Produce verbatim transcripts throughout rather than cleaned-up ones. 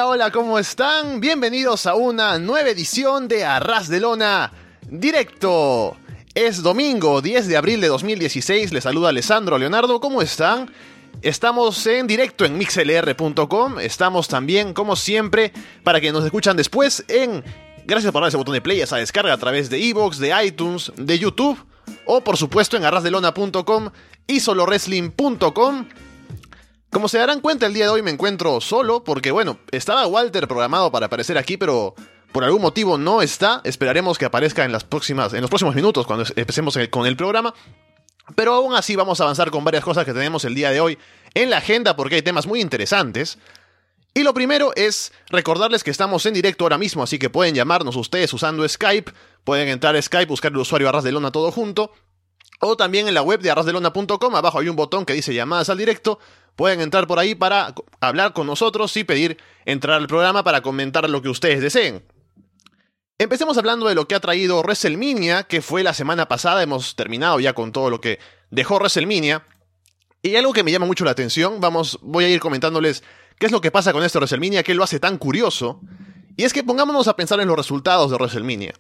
hola, ¿cómo están? Bienvenidos a una nueva edición de Arras de Lona Directo. Es domingo diez de abril de dos mil dieciséis, les saluda Alessandro Leonardo, ¿cómo están? Estamos en directo en mixlr punto com, estamos también, como siempre, para que nos escuchan después en... Gracias por darle ese botón de play, esa descarga a través de iVoox, de iTunes, de YouTube, o por supuesto en arras de lona punto com y solo wrestling punto com. Como se darán cuenta, el día de hoy me encuentro solo, porque bueno, estaba Walter programado para aparecer aquí, pero por algún motivo no está. Esperaremos que aparezca en las próximas, en los próximos minutos, cuando empecemos con el programa. Pero aún así vamos a avanzar con varias cosas que tenemos el día de hoy en la agenda, porque hay temas muy interesantes. Y lo primero es recordarles que estamos en directo ahora mismo, así que pueden llamarnos ustedes usando Skype, pueden entrar a Skype, buscar el usuario Arras de Lona todo junto, o también en la web de arras de lona punto com, abajo hay un botón que dice llamadas al directo. Pueden entrar por ahí para hablar con nosotros y pedir entrar al programa para comentar lo que ustedes deseen. Empecemos hablando de lo que ha traído WrestleMania, que fue la semana pasada. Hemos terminado ya con todo lo que dejó WrestleMania. Y algo que me llama mucho la atención, vamos, voy a ir comentándoles qué es lo que pasa con este WrestleMania, qué lo hace tan curioso. Y es que pongámonos a pensar en los resultados de WrestleMania.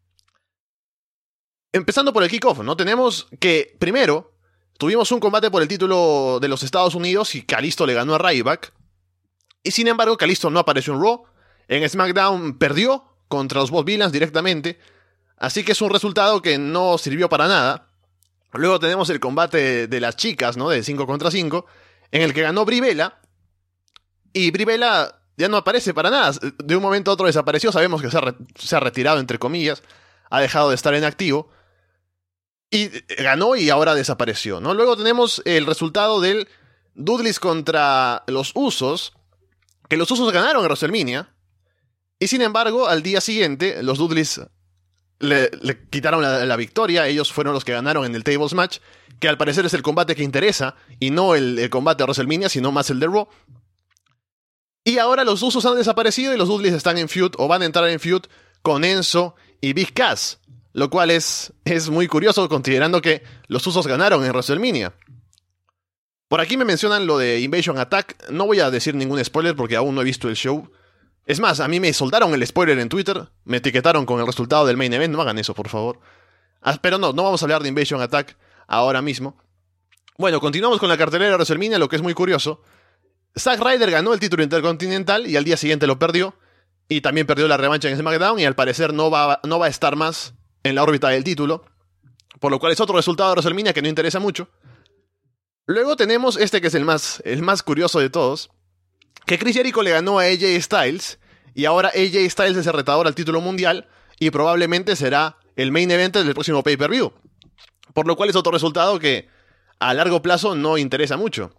Empezando por el kickoff, ¿no? Tenemos que, primero, tuvimos un combate por el título de los Estados Unidos y Kalisto le ganó a Ryback. Y sin embargo, Kalisto no apareció en Raw. En SmackDown perdió contra los Vaudevillains directamente. Así que es un resultado que no sirvió para nada. Luego tenemos el combate de las chicas, ¿no? De cinco contra cinco. En el que ganó Brie Bella. Y Brie Bella ya no aparece para nada. De un momento a otro desapareció. Sabemos que se ha, re- se ha retirado, entre comillas. Ha dejado de estar en activo. Y ganó y ahora desapareció, ¿no? Luego tenemos el resultado del Dudleys contra los Usos, que los Usos ganaron en WrestleMania, y sin embargo, al día siguiente, los Dudleys le, le quitaron la, la victoria. Ellos fueron los que ganaron en el Tables Match, que al parecer es el combate que interesa, y no el, el combate de WrestleMania, sino más el de Raw. Y ahora los Usos han desaparecido y los Dudleys están en feud, o van a entrar en feud, con Enzo y Big Cass. Lo cual es, es muy curioso considerando que los Usos ganaron en WrestleMania. Por aquí me mencionan lo de Invasion Attack. No voy a decir ningún spoiler porque aún no he visto el show. Es más, a mí me soltaron el spoiler en Twitter. Me etiquetaron con el resultado del main event. No hagan eso, por favor. Ah, pero no, no vamos a hablar de Invasion Attack ahora mismo. Bueno, continuamos con la cartelera de WrestleMania, lo que es muy curioso. Zack Ryder ganó el título intercontinental y al día siguiente lo perdió. Y también perdió la revancha en SmackDown y al parecer no va, no va a estar más en la órbita del título, por lo cual es otro resultado de WrestleMania que no interesa mucho. Luego tenemos este que es el más, el más curioso de todos, que Chris Jericho le ganó a A J Styles, y ahora A J Styles es el retador al título mundial, y probablemente será el main event del próximo pay-per-view, por lo cual es otro resultado que a largo plazo no interesa mucho.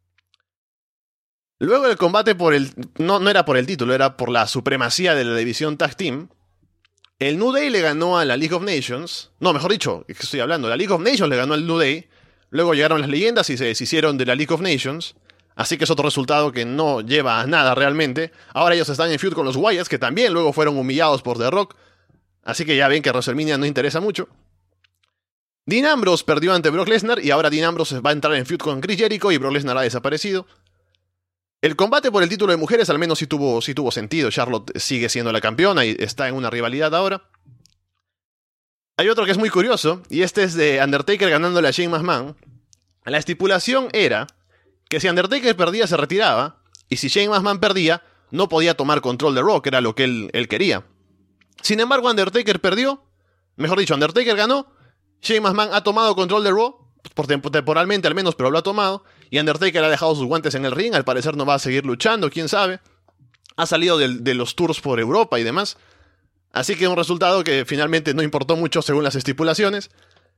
Luego el combate por el... No, no era por el título, era por la supremacía de la división Tag Team. El New Day le ganó a la League of Nations. No, mejor dicho, ¿qué estoy hablando? La League of Nations le ganó al New Day. Luego llegaron las leyendas y se deshicieron de la League of Nations. Así que es otro resultado que no lleva a nada realmente. Ahora ellos están en feud con los Wyatts, que también luego fueron humillados por The Rock. Así que ya ven que WrestleMania no interesa mucho. Dean Ambrose perdió ante Brock Lesnar y ahora Dean Ambrose va a entrar en feud con Chris Jericho y Brock Lesnar ha desaparecido. El combate por el título de mujeres al menos sí tuvo, sí tuvo sentido. Charlotte sigue siendo la campeona y está en una rivalidad ahora. Hay otro que es muy curioso, y este es de Undertaker ganándole a Shane McMahon. La estipulación era que si Undertaker perdía se retiraba, y si Shane McMahon perdía, no podía tomar control de Raw, que era lo que él, él quería. Sin embargo, Undertaker perdió, mejor dicho, Undertaker ganó, Shane McMahon ha tomado control de Raw, por temp- temporalmente al menos, pero lo ha tomado, y Undertaker ha dejado sus guantes en el ring, al parecer no va a seguir luchando, quién sabe. Ha salido de, de los tours por Europa y demás. Así que un resultado que finalmente no importó mucho según las estipulaciones.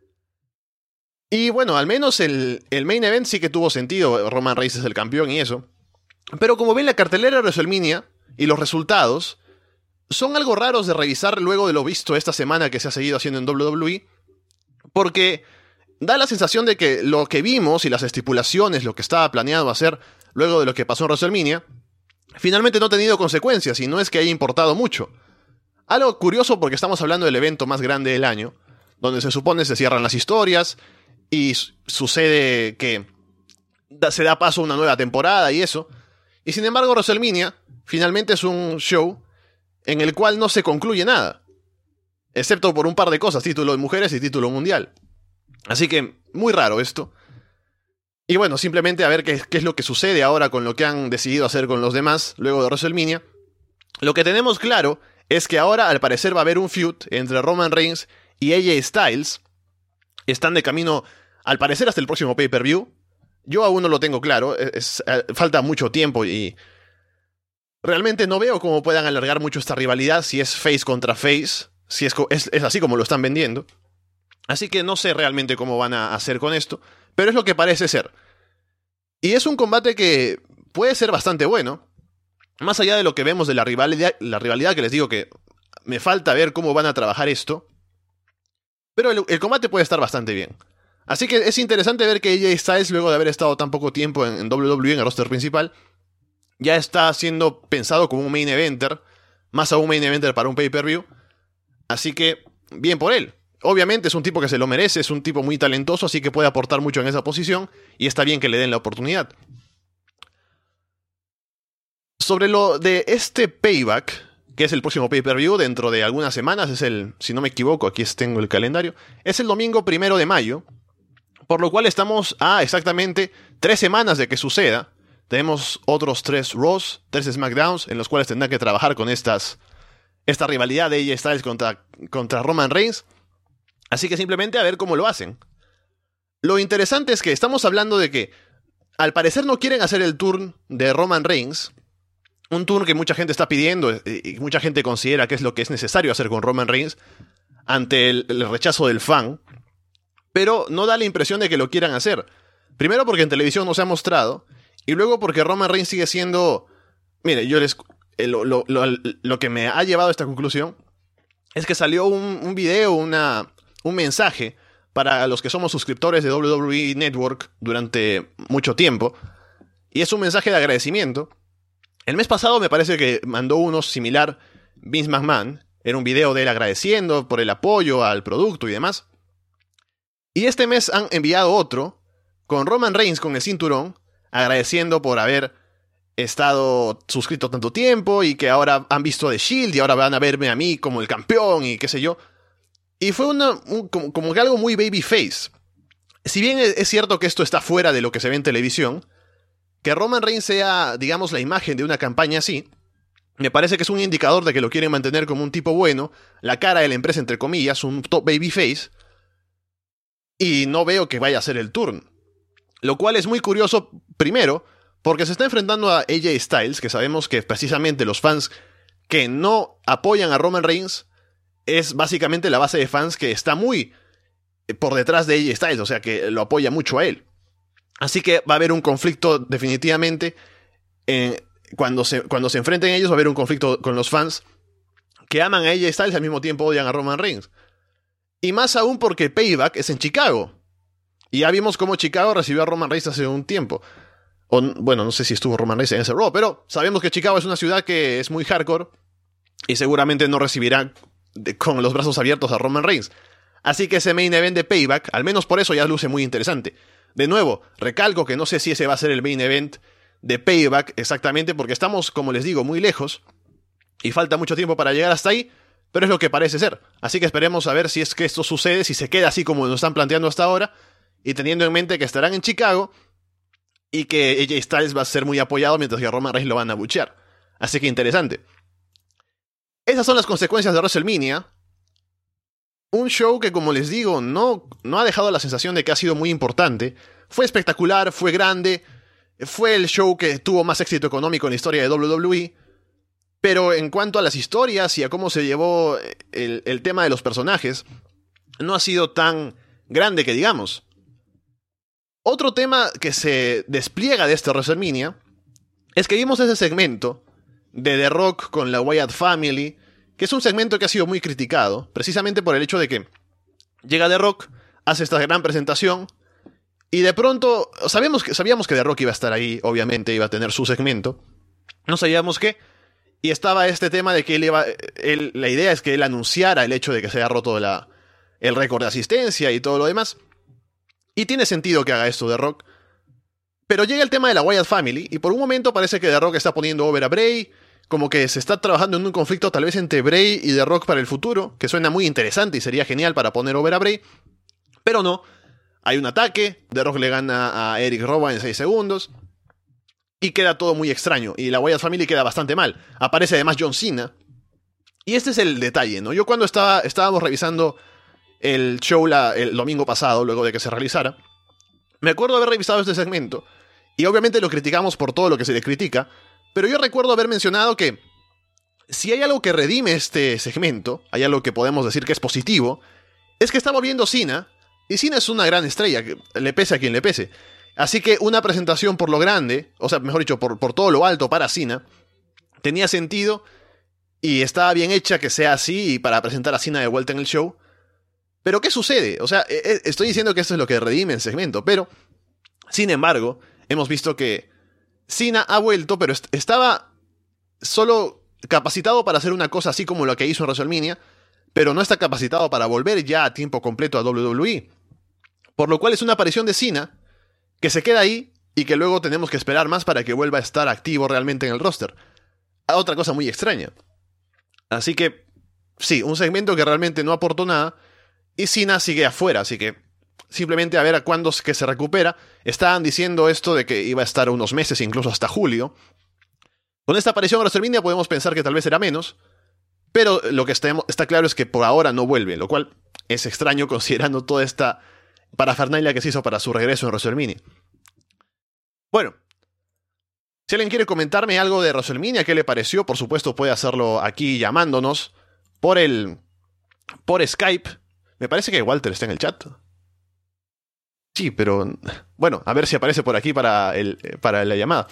Y bueno, al menos el, el main event sí que tuvo sentido, Roman Reigns es el campeón y eso. Pero como ven, la cartelera de WrestleMania y los resultados son algo raros de revisar luego de lo visto esta semana que se ha seguido haciendo en doble u doble u E, porque da la sensación de que lo que vimos y las estipulaciones, lo que estaba planeado hacer luego de lo que pasó en WrestleMania, finalmente no ha tenido consecuencias y no es que haya importado mucho. Algo curioso porque estamos hablando del evento más grande del año, donde se supone se cierran las historias y su- sucede que da- se da paso a una nueva temporada y eso. Y sin embargo WrestleMania finalmente es un show en el cual no se concluye nada. Excepto por un par de cosas, título de mujeres y título mundial. Así que, muy raro esto. Y bueno, simplemente a ver qué, qué es lo que sucede ahora con lo que han decidido hacer con los demás luego de WrestleMania. Lo que tenemos claro es que ahora al parecer va a haber un feud entre Roman Reigns y A J Styles. Están de camino, al parecer, hasta el próximo pay-per-view. Yo aún no lo tengo claro, es, es, falta mucho tiempo y realmente no veo cómo puedan alargar mucho esta rivalidad si es face contra face, si es, es, es así como lo están vendiendo. Así que no sé realmente cómo van a hacer con esto, pero es lo que parece ser. Y es un combate que puede ser bastante bueno, más allá de lo que vemos de la rivalidad, la rivalidad que les digo que me falta ver cómo van a trabajar esto, pero el, el combate puede estar bastante bien. Así que es interesante ver que A J Styles, luego de haber estado tan poco tiempo en, en W W E, en el roster principal, ya está siendo pensado como un main eventer, más aún main eventer para un pay-per-view. Así que, bien por él. Obviamente es un tipo que se lo merece, es un tipo muy talentoso, así que puede aportar mucho en esa posición, y está bien que le den la oportunidad. Sobre lo de este Payback, que es el próximo pay-per-view dentro de algunas semanas, es el, si no me equivoco, aquí tengo el calendario, es el domingo primero de mayo, por lo cual estamos a exactamente tres semanas de que suceda. Tenemos otros tres Raws, tres SmackDowns, en los cuales tendrán que trabajar con estas, esta rivalidad de A J Styles contra, contra Roman Reigns. Así que simplemente a ver cómo lo hacen. Lo interesante es que estamos hablando de que al parecer no quieren hacer el turn de Roman Reigns, un turn que mucha gente está pidiendo y mucha gente considera que es lo que es necesario hacer con Roman Reigns ante el, el rechazo del fan, pero no da la impresión de que lo quieran hacer. Primero porque en televisión no se ha mostrado, y luego porque Roman Reigns sigue siendo... Mire, yo les... Lo, lo, lo, lo que me ha llevado a esta conclusión es que salió un, un video, una, un mensaje para los que somos suscriptores de W W E Network durante mucho tiempo, y es un mensaje de agradecimiento. El mes pasado me parece que mandó uno similar Vince McMahon. Era un video de él agradeciendo por el apoyo al producto y demás. Y este mes han enviado otro con Roman Reigns con el cinturón, agradeciendo por haber estado suscrito tanto tiempo y que ahora han visto The Shield y ahora van a verme a mí como el campeón y qué sé yo. Y fue una, un, como, como que algo muy babyface. Si bien es cierto que esto está fuera de lo que se ve en televisión, que Roman Reigns sea, digamos, la imagen de una campaña así, me parece que es un indicador de que lo quieren mantener como un tipo bueno, la cara de la empresa entre comillas, un top babyface, y no veo que vaya a ser el turn. Lo cual es muy curioso, primero, porque se está enfrentando a A J Styles, que sabemos que precisamente los fans que no apoyan a Roman Reigns es básicamente la base de fans que está muy por detrás de A J Styles, o sea que lo apoya mucho a él. Así que va a haber un conflicto definitivamente. Eh, cuando, se, cuando se enfrenten ellos va a haber un conflicto con los fans que aman a A J Styles y al mismo tiempo odian a Roman Reigns. Y más aún porque Payback es en Chicago. Y ya vimos cómo Chicago recibió a Roman Reigns hace un tiempo. O, bueno, no sé si estuvo Roman Reigns en ese Raw, pero sabemos que Chicago es una ciudad que es muy hardcore y seguramente no recibirá de, con los brazos abiertos a Roman Reigns. Así que ese main event de Payback, al menos por eso ya luce muy interesante. De nuevo, recalco que no sé si ese va a ser el main event de Payback exactamente porque estamos, como les digo, muy lejos y falta mucho tiempo para llegar hasta ahí, pero es lo que parece ser. Así que esperemos a ver si es que esto sucede, si se queda así como lo están planteando hasta ahora, y teniendo en mente que estarán en Chicago y que A J Styles va a ser muy apoyado mientras que a Roman Reigns lo van a buchear. Así que interesante. Esas son las consecuencias de WrestleMania. Un show que, como les digo, no, no ha dejado la sensación de que ha sido muy importante. Fue espectacular, fue grande, fue el show que tuvo más éxito económico en la historia de W W E. Pero en cuanto a las historias y a cómo se llevó el, el tema de los personajes, no ha sido tan grande que digamos. Otro tema que se despliega de este WrestleMania es que vimos ese segmento de The Rock con la Wyatt Family, que es un segmento que ha sido muy criticado, precisamente por el hecho de que llega The Rock, hace esta gran presentación, y de pronto sabíamos que, sabíamos que The Rock iba a estar ahí, obviamente iba a tener su segmento, no sabíamos qué, y estaba este tema de que él iba, él, la idea es que él anunciara el hecho de que se haya roto la, el récord de asistencia y todo lo demás, y tiene sentido que haga esto The Rock, pero llega el tema de la Wyatt Family, y por un momento parece que The Rock está poniendo over a Bray, como que se está trabajando en un conflicto tal vez entre Bray y The Rock para el futuro, que suena muy interesante y sería genial para poner over a Bray, pero no. Hay un ataque, The Rock le gana a Eric Rowan en seis segundos, y queda todo muy extraño, y la Wyatt Family queda bastante mal. Aparece además John Cena, y este es el detalle, ¿no? Yo cuando estaba, estábamos revisando el show la, el domingo pasado, luego de que se realizara, me acuerdo haber revisado este segmento, y obviamente lo criticamos por todo lo que se le critica, pero yo recuerdo haber mencionado que si hay algo que redime este segmento, hay algo que podemos decir que es positivo, es que está volviendo Cena, y Cena es una gran estrella, que le pese a quien le pese. Así que una presentación por lo grande, o sea, mejor dicho, por, por todo lo alto para Cena, tenía sentido, y estaba bien hecha que sea así, y para presentar a Cena de vuelta en el show. Pero ¿qué sucede? O sea, estoy diciendo que esto es lo que redime el segmento, pero, sin embargo, hemos visto que Cena ha vuelto, pero est- estaba solo capacitado para hacer una cosa así como lo que hizo en WrestleMania, pero no está capacitado para volver ya a tiempo completo a doble u doble u E. Por lo cual es una aparición de Cena que se queda ahí y que luego tenemos que esperar más para que vuelva a estar activo realmente en el roster. Otra cosa muy extraña. Así que, sí, un segmento que realmente no aportó nada y Cena sigue afuera, así que simplemente a ver a cuándo es que se recupera. Estaban diciendo esto de que iba a estar unos meses, incluso hasta julio. Con esta aparición en WrestleMania podemos pensar que tal vez era menos, pero lo que está, está claro es que por ahora no vuelve, lo cual es extraño considerando toda esta parafernalia que se hizo para su regreso en WrestleMania. Bueno, si alguien quiere comentarme algo de WrestleMania, qué le pareció, por supuesto puede hacerlo aquí llamándonos por el por Skype. Me parece que Walter está en el chat. Sí, pero bueno, a ver si aparece por aquí para, el, para la llamada.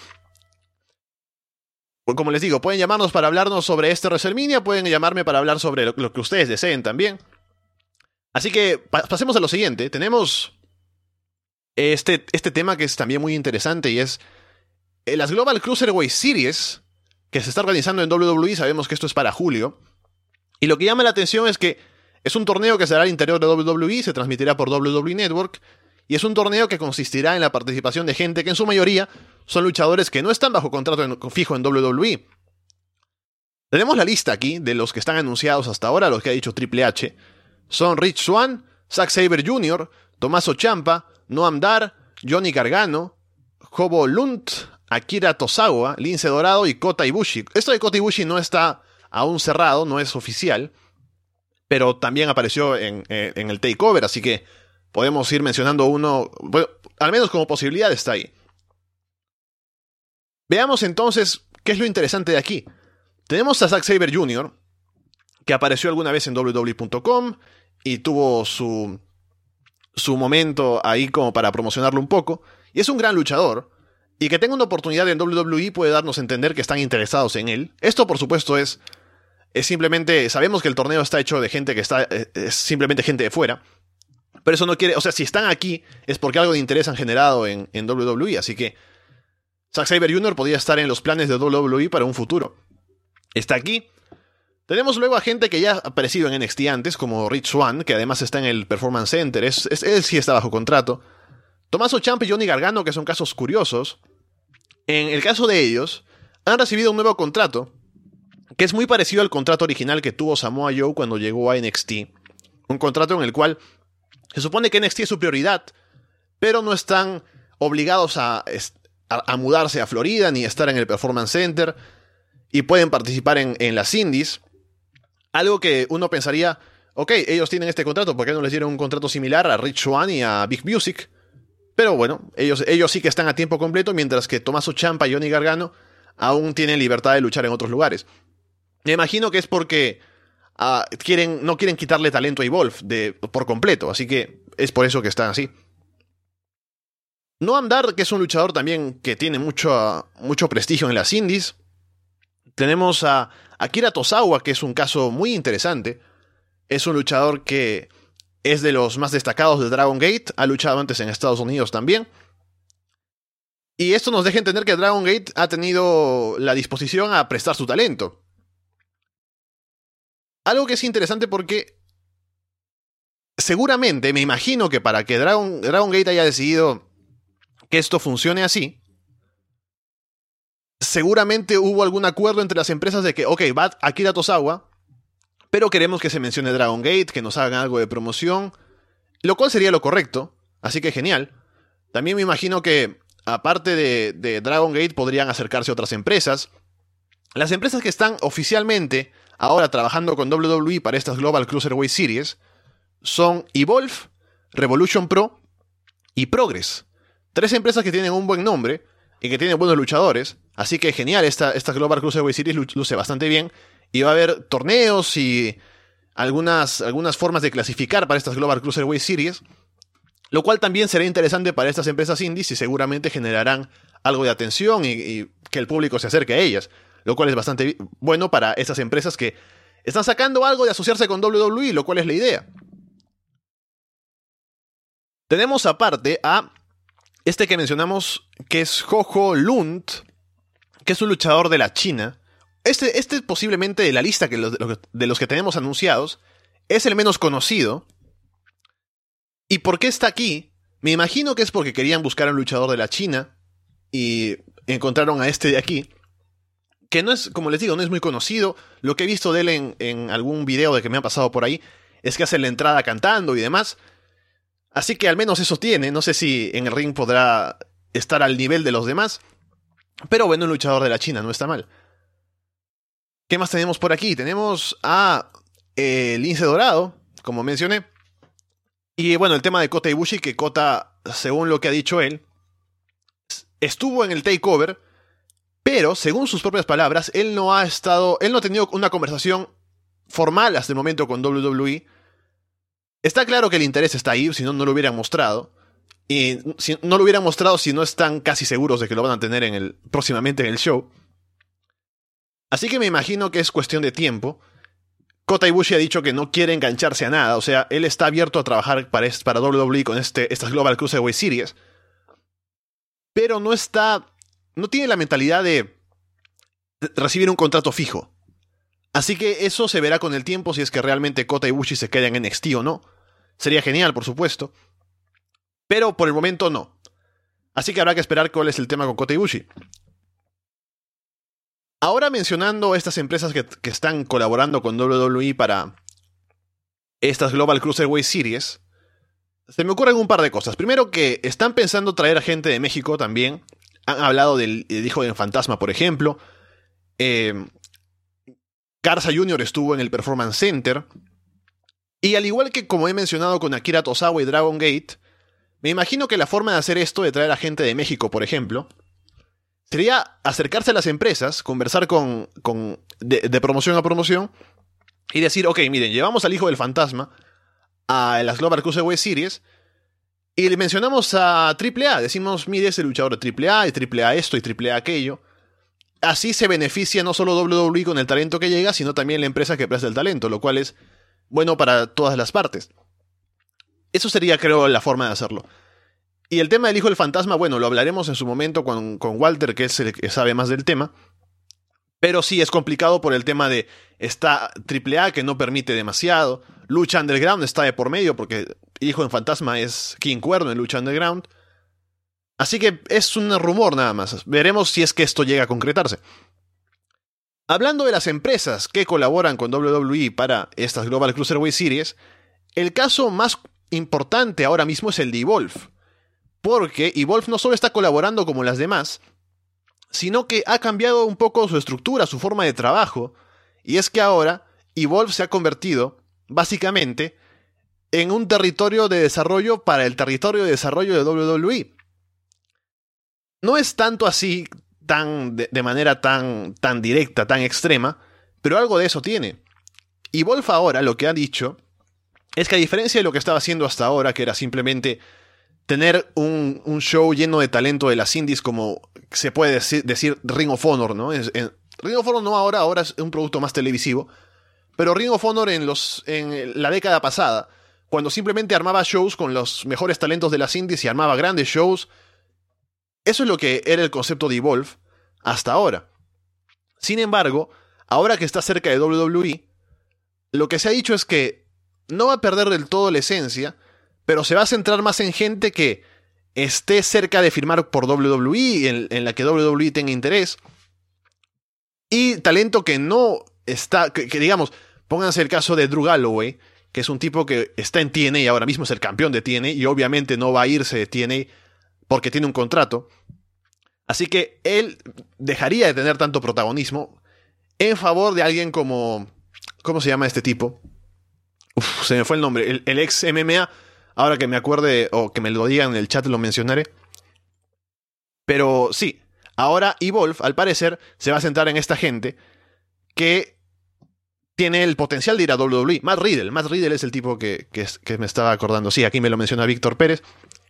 Como les digo, pueden llamarnos para hablarnos sobre este WrestleMania, pueden llamarme para hablar sobre lo, lo que ustedes deseen también. Así que pa- pasemos a lo siguiente. Tenemos este, este tema que es también muy interesante y es eh, las Global Cruiserweight Series que se está organizando en doble u doble u E. Sabemos que esto es para julio. Y lo que llama la atención es que es un torneo que será al interior de doble u doble u E, se transmitirá por doble u doble u E Network, y es un torneo que consistirá en la participación de gente que en su mayoría son luchadores que no están bajo contrato en, fijo en doble u doble u E. Tenemos la lista aquí de los que están anunciados hasta ahora, los que ha dicho Triple H. Son Rich Swann, Zack Sabre junior, Tommaso Ciampa, Noam Dar, Johnny Gargano, Hobo Lund, Akira Tozawa, Lince Dorado y Kota Ibushi. Esto de Kota Ibushi no está aún cerrado, no es oficial, pero también apareció en, en, en el Takeover, así que podemos ir mencionando uno, bueno, al menos como posibilidad está ahí. Veamos entonces qué es lo interesante de aquí. Tenemos a Zack Sabre junior, que apareció alguna vez en doble u doble u E punto com y tuvo su, su momento ahí como para promocionarlo un poco, y es un gran luchador, y que tenga una oportunidad en doble u doble u E puede darnos a entender que están interesados en él. Esto, por supuesto, es, es simplemente, sabemos que el torneo está hecho de gente que está, es simplemente gente de fuera, pero eso no quiere, o sea, si están aquí es porque algo de interés han generado en, en doble u doble u E, así que Zack Sabre junior podría estar en los planes de doble u doble u E para un futuro. Está aquí. Tenemos luego a gente que ya ha aparecido en N X T antes, como Rich Swann, que además está en el Performance Center, es, es, él sí está bajo contrato. Tommaso Ciampa y Johnny Gargano, que son casos curiosos. En el caso de ellos, han recibido un nuevo contrato, que es muy parecido al contrato original que tuvo Samoa Joe cuando llegó a N X T. Un contrato en el cual se supone que N X T es su prioridad, pero no están obligados a, a, a mudarse a Florida ni a estar en el Performance Center, y pueden participar en, en las indies. Algo que uno pensaría, ok, ellos tienen este contrato, ¿por qué no les dieron un contrato similar a Rich Swann y a Big Music? Pero bueno, ellos, ellos sí que están a tiempo completo, mientras que Tommaso Ciampa y Johnny Gargano aún tienen libertad de luchar en otros lugares. Me imagino que es porque uh, quieren, no quieren quitarle talento a Evolve de, por completo, así que es por eso que están así. Noam Dar, que es un luchador también que tiene mucho, mucho prestigio en las indies. Tenemos a Akira Tozawa, que es un caso muy interesante. Es un luchador que es de los más destacados de Dragon Gate. Ha luchado antes en Estados Unidos también. Y esto nos deja entender que Dragon Gate ha tenido la disposición a prestar su talento. Algo que es interesante porque seguramente, me imagino que para que Dragon, Dragon Gate haya decidido que esto funcione así, seguramente hubo algún acuerdo entre las empresas de que, ok, va Akira Tozawa, pero queremos que se mencione Dragon Gate, que nos hagan algo de promoción, lo cual sería lo correcto, así que genial. También me imagino que, aparte de, de Dragon Gate, podrían acercarse otras empresas. Las empresas que están oficialmente ahora trabajando con doble u doble u E para estas Global Cruiserweight Series son Evolve, Revolution Pro y Progress. Tres empresas que tienen un buen nombre y que tienen buenos luchadores, así que genial, esta, esta Global Cruiserweight Series luce bastante bien. Y va a haber torneos y algunas, algunas formas de clasificar para estas Global Cruiserweight Series, lo cual también será interesante para estas empresas indies y seguramente generarán algo de atención y, y que el público se acerque a ellas, lo cual es bastante bueno para estas empresas que están sacando algo de asociarse con doble u doble u E, lo cual es la idea. Tenemos aparte a este que mencionamos, que es Jojo Lund, que es un luchador de la China. Este, este posiblemente de la lista que los, de los que tenemos anunciados es el menos conocido. ¿Y por qué está aquí? Me imagino que es porque querían buscar a un luchador de la China y encontraron a este de aquí, que no es, como les digo, no es muy conocido. Lo que he visto de él en, en algún video de que me han pasado por ahí es que hace la entrada cantando y demás. Así que al menos eso tiene. No sé si en el ring podrá estar al nivel de los demás, pero bueno, un luchador de la China no está mal. ¿Qué más tenemos por aquí? Tenemos a eh, Lince Dorado, como mencioné. Y bueno, el tema de Kota Ibushi, que Kota, según lo que ha dicho él, estuvo en el takeover, pero según sus propias palabras, él no ha estado, él no ha tenido una conversación formal hasta el momento con doble u doble u E. Está claro que el interés está ahí, si no, no lo hubieran mostrado. Y si, no lo hubieran mostrado si no están casi seguros de que lo van a tener en el, próximamente en el show. Así que me imagino que es cuestión de tiempo. Kota Ibushi ha dicho que no quiere engancharse a nada. O sea, él está abierto a trabajar para, para doble u doble u E con este, estas Global Cruiserweight Series. Pero no está... No tiene la mentalidad de recibir un contrato fijo. Así que eso se verá con el tiempo si es que realmente Kota Ibushi se queda en N X T o no. Sería genial, por supuesto. Pero por el momento no. Así que habrá que esperar cuál es el tema con Kota Ibushi. Ahora mencionando estas empresas que, que están colaborando con doble u doble u E para estas Global Cruiserweight Series, se me ocurren un par de cosas. Primero, que están pensando traer a gente de México también. Han hablado del, del hijo del fantasma, por ejemplo. Eh, Garza junior estuvo en el Performance Center. Y al igual que como he mencionado con Akira Tozawa y Dragon Gate, me imagino que la forma de hacer esto, de traer a gente de México, por ejemplo, sería acercarse a las empresas, conversar con, con de, de promoción a promoción y decir, ok, miren, llevamos al hijo del fantasma a las Global Cruiserweight Series y le mencionamos a triple A. Decimos, mire, es el luchador de triple A y triple A esto y triple A aquello. Así se beneficia no solo doble u doble u E con el talento que llega, sino también la empresa que presta el talento, lo cual es bueno para todas las partes. Eso sería, creo, la forma de hacerlo. Y el tema del hijo del fantasma, bueno, lo hablaremos en su momento con, con Walter, que es el que sabe más del tema. Pero sí, es complicado por el tema de está triple A, que no permite demasiado. Lucha Underground está de por medio, porque hijo del fantasma es King Cuerno en Lucha Underground. Así que es un rumor nada más. Veremos si es que esto llega a concretarse. Hablando de las empresas que colaboran con doble u doble u E para estas Global Cruiserweight Series, el caso más importante ahora mismo es el de Evolve. Porque Evolve no solo está colaborando como las demás, sino que ha cambiado un poco su estructura, su forma de trabajo. Y es que ahora Evolve se ha convertido, básicamente, en un territorio de desarrollo para el territorio de desarrollo de doble u doble u E. No es tanto así, tan de, de manera tan, tan directa, tan extrema, pero algo de eso tiene. Evolve ahora lo que ha dicho es que, a diferencia de lo que estaba haciendo hasta ahora, que era simplemente tener un, un show lleno de talento de las indies, como se puede decir, decir Ring of Honor, ¿no? En, en, Ring of Honor no ahora, ahora es un producto más televisivo, pero Ring of Honor en, los, en la década pasada, cuando simplemente armaba shows con los mejores talentos de las indies y armaba grandes shows, eso es lo que era el concepto de Evolve hasta ahora. Sin embargo, ahora que está cerca de doble u doble u E, lo que se ha dicho es que no va a perder del todo la esencia, pero se va a centrar más en gente que esté cerca de firmar por doble u doble u E, en, en la que doble u doble u E tenga interés. Y talento que no está, que, que digamos, pónganse el caso de Drew Galloway, que es un tipo que está en T N A y ahora mismo es el campeón de T N A y obviamente no va a irse de T N A porque tiene un contrato. Así que él dejaría de tener tanto protagonismo en favor de alguien como... ¿Cómo se llama este tipo? Uf, se me fue el nombre. El, el ex M M A, ahora que me acuerde o que me lo digan en el chat lo mencionaré. Pero sí, ahora Evolve, al parecer, se va a centrar en esta gente que tiene el potencial de ir a W W E. Matt Riddle. Matt Riddle es el tipo que, que, que me estaba acordando. Sí, aquí me lo menciona Víctor Pérez.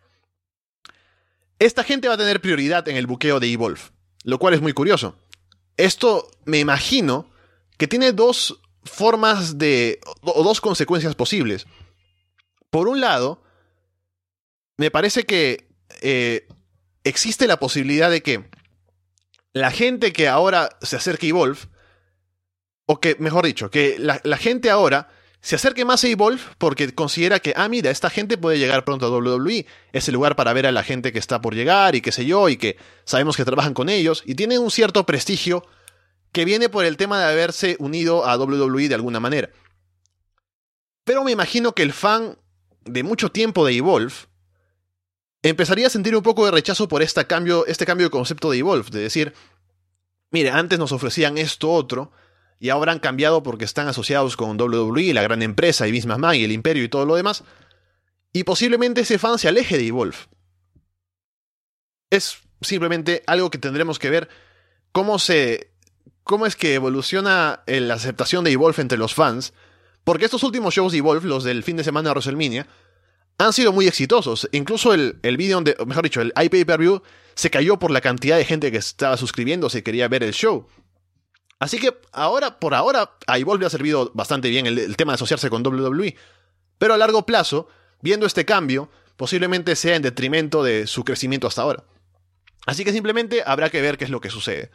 Esta gente va a tener prioridad en el buqueo de Evolve, lo cual es muy curioso. Esto, me imagino, que tiene dos formas de... o dos consecuencias posibles. Por un lado, me parece que eh, existe la posibilidad de que la gente que ahora se acerque a Evolve, o que, mejor dicho, que la, la gente ahora se acerque más a Evolve porque considera que, ah, mira, esta gente puede llegar pronto a W W E, es el lugar para ver a la gente que está por llegar y qué sé yo, y que sabemos que trabajan con ellos, y tienen un cierto prestigio que viene por el tema de haberse unido a W W E de alguna manera. Pero me imagino que el fan de mucho tiempo de Evolve empezaría a sentir un poco de rechazo por este cambio, este cambio de concepto de Evolve, de decir, mire, antes nos ofrecían esto otro, y ahora han cambiado porque están asociados con W W E, la gran empresa, y Vince McMahon, y el Imperio y todo lo demás. Y posiblemente ese fan se aleje de Evolve. Es simplemente algo que tendremos que ver cómo se... cómo es que evoluciona la aceptación de Evolve entre los fans. Porque estos últimos shows de Evolve, los del fin de semana de WrestleMania, han sido muy exitosos. Incluso el, el video, de, mejor dicho, el iPay-Per-View se cayó por la cantidad de gente que estaba suscribiéndose y quería ver el show. Así que ahora, por ahora, a Evolve le ha servido bastante bien el, el tema de asociarse con W W E. Pero a largo plazo, viendo este cambio, posiblemente sea en detrimento de su crecimiento hasta ahora. Así que simplemente habrá que ver qué es lo que sucede.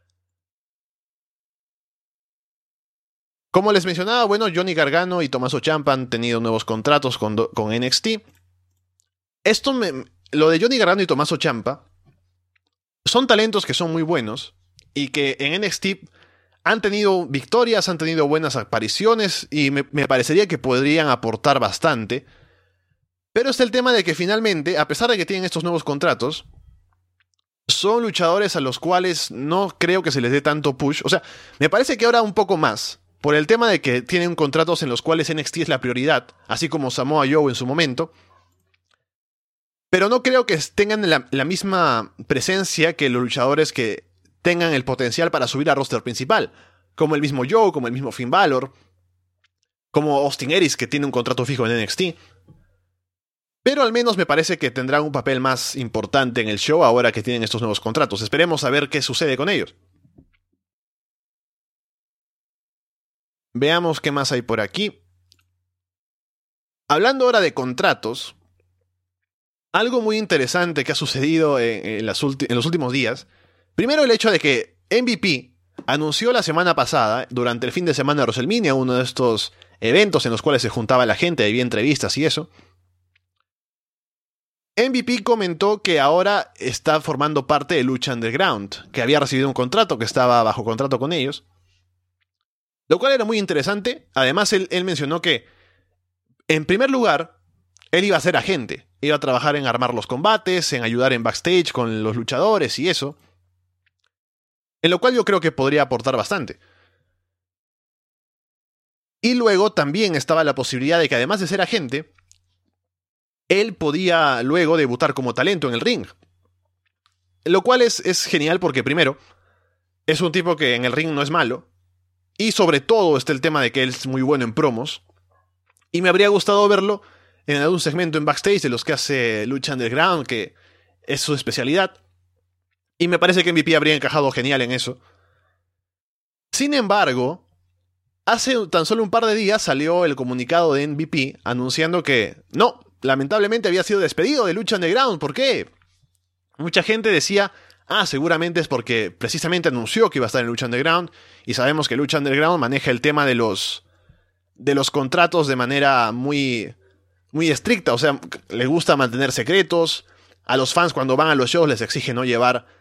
Como les mencionaba, bueno, Johnny Gargano y Tommaso Ciampa han tenido nuevos contratos con, con N X T. Esto me, lo de Johnny Gargano y Tommaso Ciampa son talentos que son muy buenos y que en N X T han tenido victorias, han tenido buenas apariciones y me, me parecería que podrían aportar bastante. Pero está el tema de que finalmente, a pesar de que tienen estos nuevos contratos, son luchadores a los cuales no creo que se les dé tanto push. O sea, me parece que ahora un poco más, por el tema de que tienen contratos en los cuales N X T es la prioridad, así como Samoa Joe en su momento. Pero no creo que tengan la, la misma presencia que los luchadores que tengan el potencial para subir al roster principal, como el mismo Joe, como el mismo Finn Balor, como Austin Aries, que tiene un contrato fijo en N X T. Pero al menos me parece que tendrán un papel más importante en el show ahora que tienen estos nuevos contratos. Esperemos a ver qué sucede con ellos. Veamos qué más hay por aquí. Hablando ahora de contratos, algo muy interesante que ha sucedido en, en, las ulti- en los últimos días. Primero, el hecho de que M V P anunció la semana pasada, durante el fin de semana de WrestleMania, uno de estos eventos en los cuales se juntaba la gente, había entrevistas y eso. M V P comentó que ahora está formando parte de Lucha Underground, que había recibido un contrato, que estaba bajo contrato con ellos. Lo cual era muy interesante. Además, él, él mencionó que, en primer lugar, él iba a ser agente. Iba a trabajar en armar los combates, en ayudar en backstage con los luchadores y eso. En lo cual yo creo que podría aportar bastante. Y luego también estaba la posibilidad de que, además de ser agente, él podía luego debutar como talento en el ring. Lo cual es, es genial porque, primero, es un tipo que en el ring no es malo. Y sobre todo está el tema de que él es muy bueno en promos. Y me habría gustado verlo en algún segmento en backstage de los que hace Lucha Underground, que es su especialidad. Y me parece que M V P habría encajado genial en eso. Sin embargo, hace tan solo un par de días salió el comunicado de M V P anunciando que no, lamentablemente había sido despedido de Lucha Underground. ¿Por qué? Mucha gente decía, ah, seguramente es porque precisamente anunció que iba a estar en Lucha Underground, y sabemos que Lucha Underground maneja el tema de los de los contratos de manera muy muy estricta, o sea, les gusta mantener secretos. A los fans cuando van a los shows les exige no llevar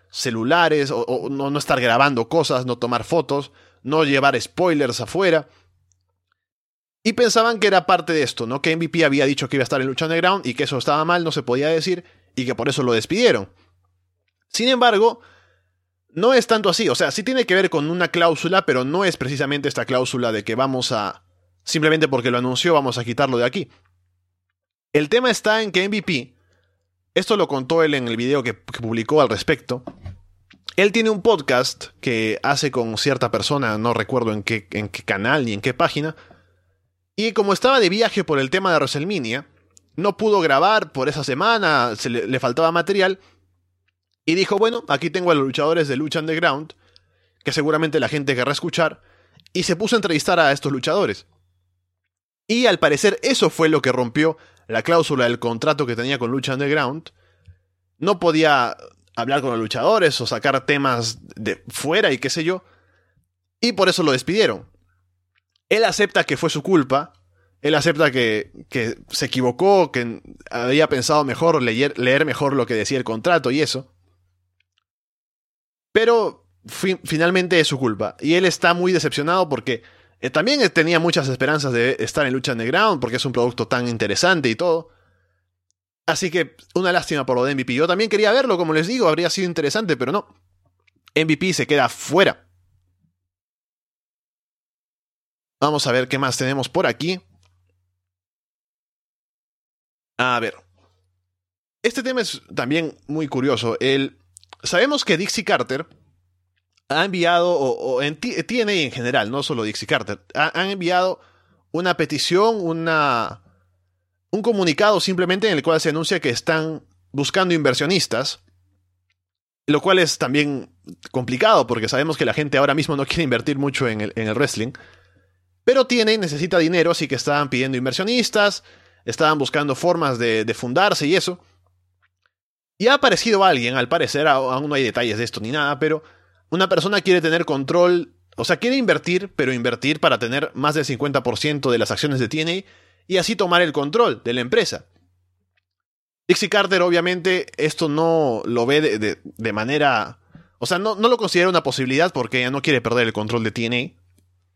celulares, o, o no, no estar grabando cosas, no tomar fotos, no llevar spoilers afuera. Y pensaban que era parte de esto, ¿no? Que M V P había dicho que iba a estar en Lucha Underground y que eso estaba mal, no se podía decir, y que por eso lo despidieron. Sin embargo, no es tanto así. O sea, sí tiene que ver con una cláusula, pero no es precisamente esta cláusula de que vamos a... simplemente porque lo anunció, vamos a quitarlo de aquí. El tema está en que M V P, esto lo contó él en el video que, que publicó al respecto, él tiene un podcast que hace con cierta persona, no recuerdo en qué, en qué canal ni en qué página, y como estaba de viaje por el tema de WrestleMania, no pudo grabar por esa semana, se le, le faltaba material, y dijo, bueno, aquí tengo a los luchadores de Lucha Underground, que seguramente la gente querrá escuchar, y se puso a entrevistar a estos luchadores. Y al parecer eso fue lo que rompió la cláusula del contrato que tenía con Lucha Underground. No podía hablar con los luchadores o sacar temas de fuera y qué sé yo, y por eso lo despidieron. Él acepta que fue su culpa, él acepta que, que se equivocó, que había pensado mejor, leer, leer mejor lo que decía el contrato y eso. Pero fi- finalmente es su culpa. Y él está muy decepcionado porque eh, también tenía muchas esperanzas de estar en Lucha Underground, porque es un producto tan interesante y todo. Así que una lástima por lo de M V P. Yo también quería verlo, como les digo, habría sido interesante, pero no. M V P se queda fuera. Vamos a ver qué más tenemos por aquí. A ver. Este tema es también muy curioso. El, sabemos que Dixie Carter ha enviado, o, o en T N A en general, no solo Dixie Carter, ha, han enviado una petición, una, un comunicado simplemente en el cual se anuncia que están buscando inversionistas, lo cual es también complicado porque sabemos que la gente ahora mismo no quiere invertir mucho en el, en el wrestling. Pero tiene, necesita dinero, así que estaban pidiendo inversionistas, estaban buscando formas de, de fundarse y eso. Y ha aparecido alguien, al parecer, aún no hay detalles de esto ni nada, pero una persona quiere tener control, o sea, quiere invertir, pero invertir para tener más del cincuenta por ciento de las acciones de T N A y así tomar el control de la empresa. Dixie Carter, obviamente, esto no lo ve de, de, de manera... O sea, no, no lo considera una posibilidad porque ella no quiere perder el control de T N A.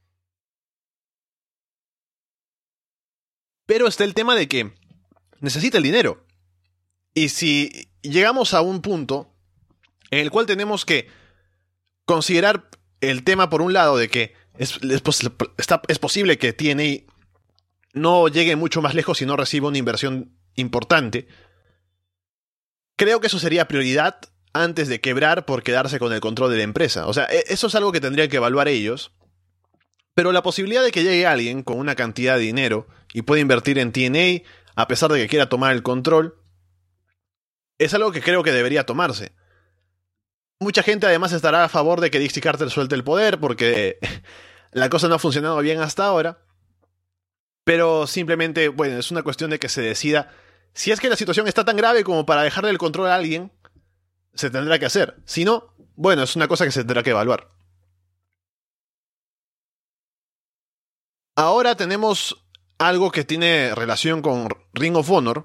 Pero está el tema de que necesita el dinero. Y si llegamos a un punto en el cual tenemos que considerar el tema por un lado de que es, es, pos está, es posible que T N A no llegue mucho más lejos si no recibe una inversión importante, creo que eso sería prioridad antes de quebrar por quedarse con el control de la empresa. O sea, eso es algo que tendrían que evaluar ellos. Pero la posibilidad de que llegue alguien con una cantidad de dinero y pueda invertir en T N A, a pesar de que quiera tomar el control, es algo que creo que debería tomarse. Mucha gente además estará a favor de que Dixie Carter suelte el poder, porque la cosa no ha funcionado bien hasta ahora. Pero simplemente, bueno, es una cuestión de que se decida. Si es que la situación está tan grave como para dejarle el control a alguien, se tendrá que hacer. Si no, bueno, es una cosa que se tendrá que evaluar. Ahora tenemos algo que tiene relación con Ring of Honor.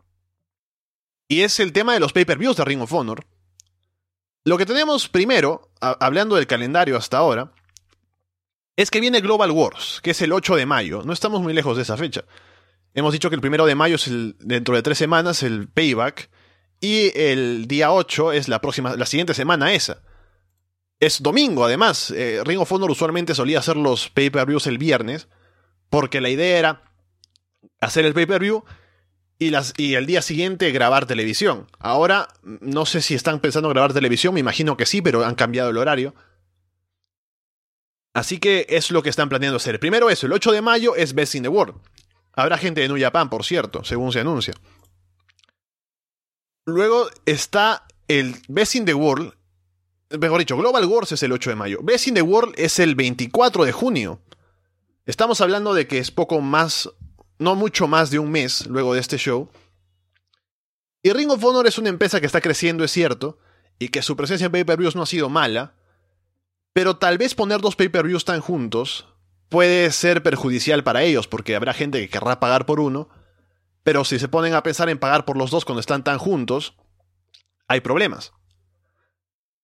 Y es el tema de los pay-per-views de Ring of Honor. Lo que tenemos primero, a- hablando del calendario hasta ahora, es que viene Global Wars, que es el ocho de mayo. No estamos muy lejos de esa fecha. Hemos dicho que el primero de mayo es el, dentro de tres semanas el Payback. Y el día ocho es la próxima, la siguiente semana esa. Es domingo, además. Eh, Ring of Honor usualmente solía hacer los pay-per-views el viernes, porque la idea era hacer el pay-per-view y, las, y el día siguiente grabar televisión. Ahora, no sé si están pensando en grabar televisión, me imagino que sí, pero han cambiado el horario. Así que es lo que están planeando hacer. Primero eso, el ocho de mayo es Best in the World. Habrá gente de New Japan, por cierto, según se anuncia. Luego está el Best in the World. Mejor dicho, Global Wars es el ocho de mayo. Best in the World es el veinticuatro de junio. Estamos hablando de que es poco más, no mucho más de un mes luego de este show. Y Ring of Honor es una empresa que está creciendo, es cierto, y que su presencia en pay-per-views no ha sido mala, pero tal vez poner dos pay-per-views tan juntos puede ser perjudicial para ellos, porque habrá gente que querrá pagar por uno, pero si se ponen a pensar en pagar por los dos cuando están tan juntos, hay problemas.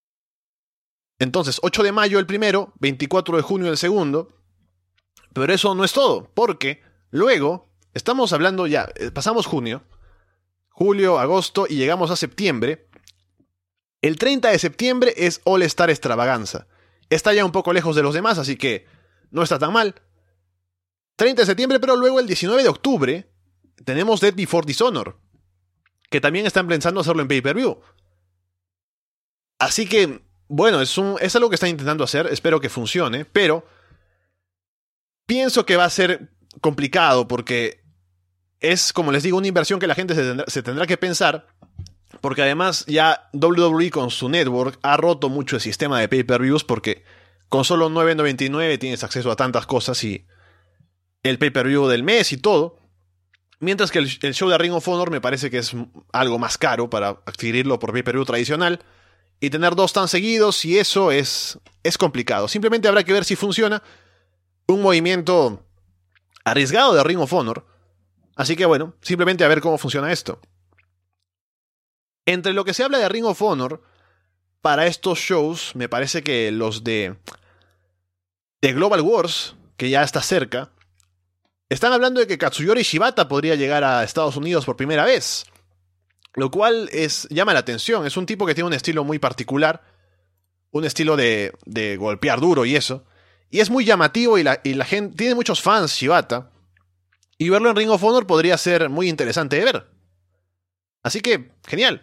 Entonces, ocho de mayo el primero, veinticuatro de junio el segundo. Pero eso no es todo, porque luego, estamos hablando ya, pasamos junio, julio, agosto y llegamos a septiembre. El treinta de septiembre es All Star Extravaganza. Está ya un poco lejos de los demás, así que no está tan mal. treinta de septiembre, pero luego el diecinueve de octubre tenemos Dead Before Dishonor, que también están pensando hacerlo en pay-per-view. Así que, bueno, es, un, es algo que están intentando hacer, espero que funcione, pero pienso que va a ser complicado porque es, como les digo, una inversión que la gente se tendrá, se tendrá que pensar, porque además ya doble u doble u E con su network ha roto mucho el sistema de pay-per-views, porque con solo nueve noventa y nueve tienes acceso a tantas cosas y el pay-per-view del mes y todo, mientras que el, el show de Ring of Honor me parece que es algo más caro para adquirirlo por pay-per-view tradicional, y tener dos tan seguidos, y eso es, es complicado. Simplemente habrá que ver si funciona. Un movimiento arriesgado de Ring of Honor. Así que bueno, simplemente a ver cómo funciona esto. Entre lo que se habla de Ring of Honor para estos shows, me parece que los de, de Global Wars, que ya está cerca, están hablando de que Katsuyori Shibata podría llegar a Estados Unidos por primera vez. Lo cual es, llama la atención. Es un tipo que tiene un estilo muy particular. Un estilo de, de golpear duro y eso. Y es muy llamativo y la, y la gente tiene muchos fans Shibata. Y verlo en Ring of Honor podría ser muy interesante de ver. Así que, genial.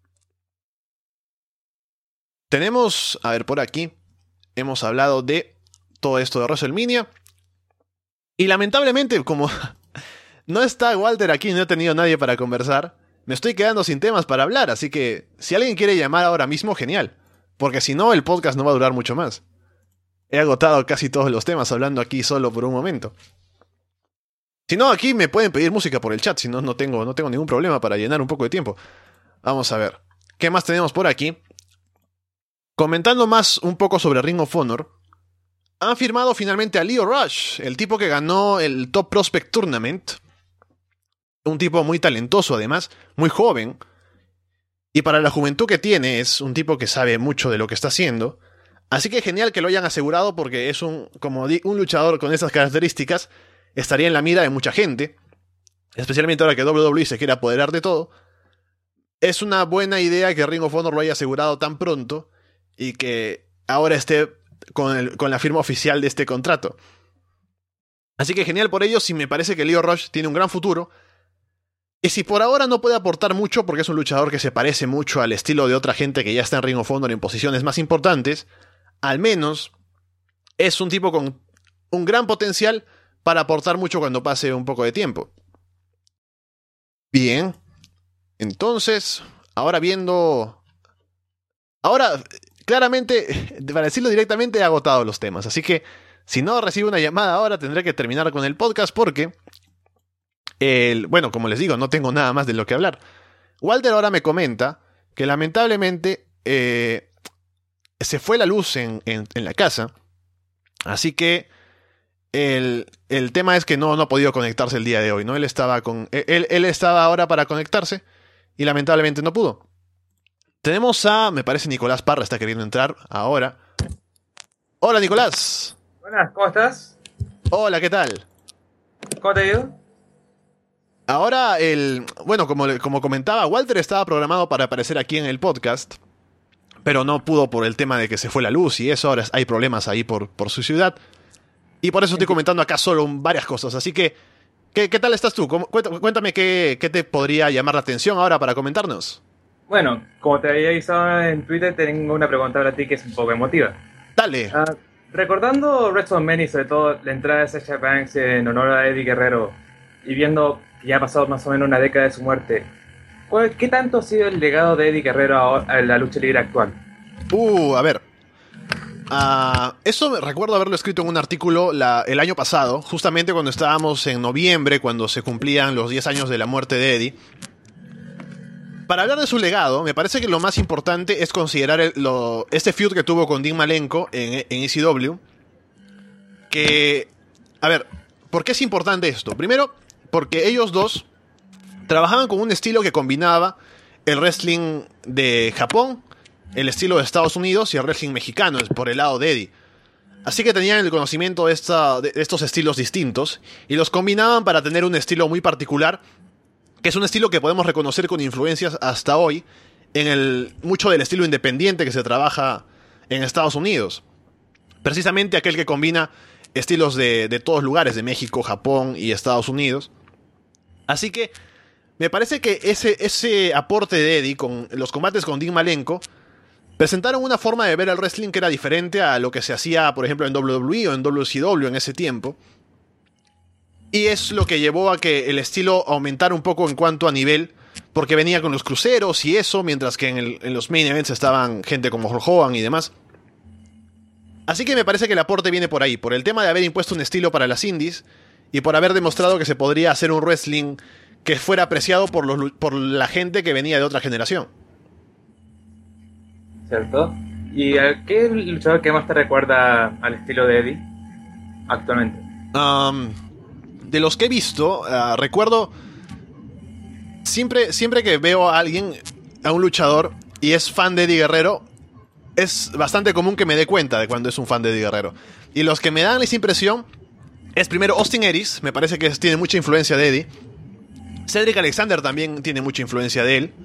Tenemos, a ver, por aquí, hemos hablado de todo esto de WrestleMania. Y lamentablemente, como no está Walter aquí, no he tenido nadie para conversar, me estoy quedando sin temas para hablar. Así que, si alguien quiere llamar ahora mismo, genial. Porque si no, el podcast no va a durar mucho más. He agotado casi todos los temas hablando aquí solo por un momento. Si no, aquí me pueden pedir música por el chat, si no, no tengo, no tengo ningún problema para llenar un poco de tiempo. Vamos a ver. ¿Qué más tenemos por aquí? Comentando más un poco sobre Ring of Honor, han firmado finalmente a Lio Rush, el tipo que ganó el Top Prospect Tournament. Un tipo muy talentoso además, muy joven. Y para la juventud que tiene, es un tipo que sabe mucho de lo que está haciendo. Así que genial que lo hayan asegurado, porque es un, como di, un luchador con esas características estaría en la mira de mucha gente, especialmente ahora que doble u doble u E se quiere apoderar de todo. Es una buena idea que Ring of Honor lo haya asegurado tan pronto y que ahora esté con, el, con la firma oficial de este contrato. Así que genial por ellos, y me parece que Lio Rush tiene un gran futuro. Y si por ahora no puede aportar mucho, porque es un luchador que se parece mucho al estilo de otra gente que ya está en Ring of Honor en posiciones más importantes, al menos es un tipo con un gran potencial para aportar mucho cuando pase un poco de tiempo. Bien. Entonces, ahora viendo... Ahora, claramente, para decirlo directamente, he agotado los temas. Así que, si no recibo una llamada ahora, tendré que terminar con el podcast porque... El, bueno, como les digo, no tengo nada más de lo que hablar. Walter ahora me comenta que lamentablemente eh, se fue la luz en, en, en la casa. Así que el, el tema es que no, no ha podido conectarse el día de hoy, ¿no? Él estaba con. Él, él estaba ahora para conectarse y lamentablemente no pudo. Tenemos a, me parece, Nicolás Parra está queriendo entrar ahora. Hola, Nicolás. Buenas, ¿cómo estás? Hola, ¿qué tal? ¿Cómo te ha ido? Ahora, el bueno, como, como comentaba, Walter estaba programado para aparecer aquí en el podcast, pero no pudo por el tema de que se fue la luz y eso. Ahora hay problemas ahí por, por su ciudad. Y por eso estoy comentando acá solo varias cosas. Así que, ¿qué, qué tal estás tú? Cuéntame qué, qué te podría llamar la atención ahora para comentarnos. Bueno, como te había avisado en Twitter, tengo una pregunta para ti que es un poco emotiva. Dale. Uh, recordando WrestleMania y sobre todo la entrada de Sasha Banks en honor a Eddie Guerrero, y viendo que ya ha pasado más o menos una década de su muerte, ¿qué tanto ha sido el legado de Eddie Guerrero a la lucha libre actual? Uh, a ver. Uh, eso me recuerdo haberlo escrito en un artículo la, el año pasado, justamente cuando estábamos en noviembre, cuando se cumplían los diez años de la muerte de Eddie. Para hablar de su legado, me parece que lo más importante es considerar el, lo, este feud que tuvo con Dean Malenko en, en E C W. Que, a ver, ¿por qué es importante esto? Primero, porque ellos dos trabajaban con un estilo que combinaba el wrestling de Japón el estilo de Estados Unidos y el wrestling mexicano por el lado de Eddie. Así que tenían el conocimiento de, esta, de estos estilos distintos y los combinaban para tener un estilo muy particular, que es un estilo que podemos reconocer con influencias hasta hoy en el mucho del estilo independiente que se trabaja en Estados Unidos. Precisamente aquel que combina estilos de, de todos lugares, de México, Japón y Estados Unidos. Así que me parece que ese, ese aporte de Eddie con los combates con Dean Malenko presentaron una forma de ver el wrestling que era diferente a lo que se hacía, por ejemplo, en doble u doble u E o en doble u C W en ese tiempo. Y es lo que llevó a que el estilo aumentara un poco en cuanto a nivel, porque venía con los cruceros y eso, mientras que en, el, en los main events estaban gente como Hulk Hogan y demás. Así que me parece que el aporte viene por ahí, por el tema de haber impuesto un estilo para las indies y por haber demostrado que se podría hacer un wrestling que fuera apreciado por, los, por la gente que venía de otra generación. ¿Cierto? ¿Y a qué luchador que más te recuerda al estilo de Eddie actualmente? Um, de los que he visto, uh, recuerdo siempre, siempre que veo a alguien, a un luchador, y es fan de Eddie Guerrero, es bastante común que me dé cuenta de cuando es un fan de Eddie Guerrero. Y los que me dan esa impresión es primero Austin Aries, me parece que tiene mucha influencia de Eddie. Cedric Alexander también tiene mucha influencia de él.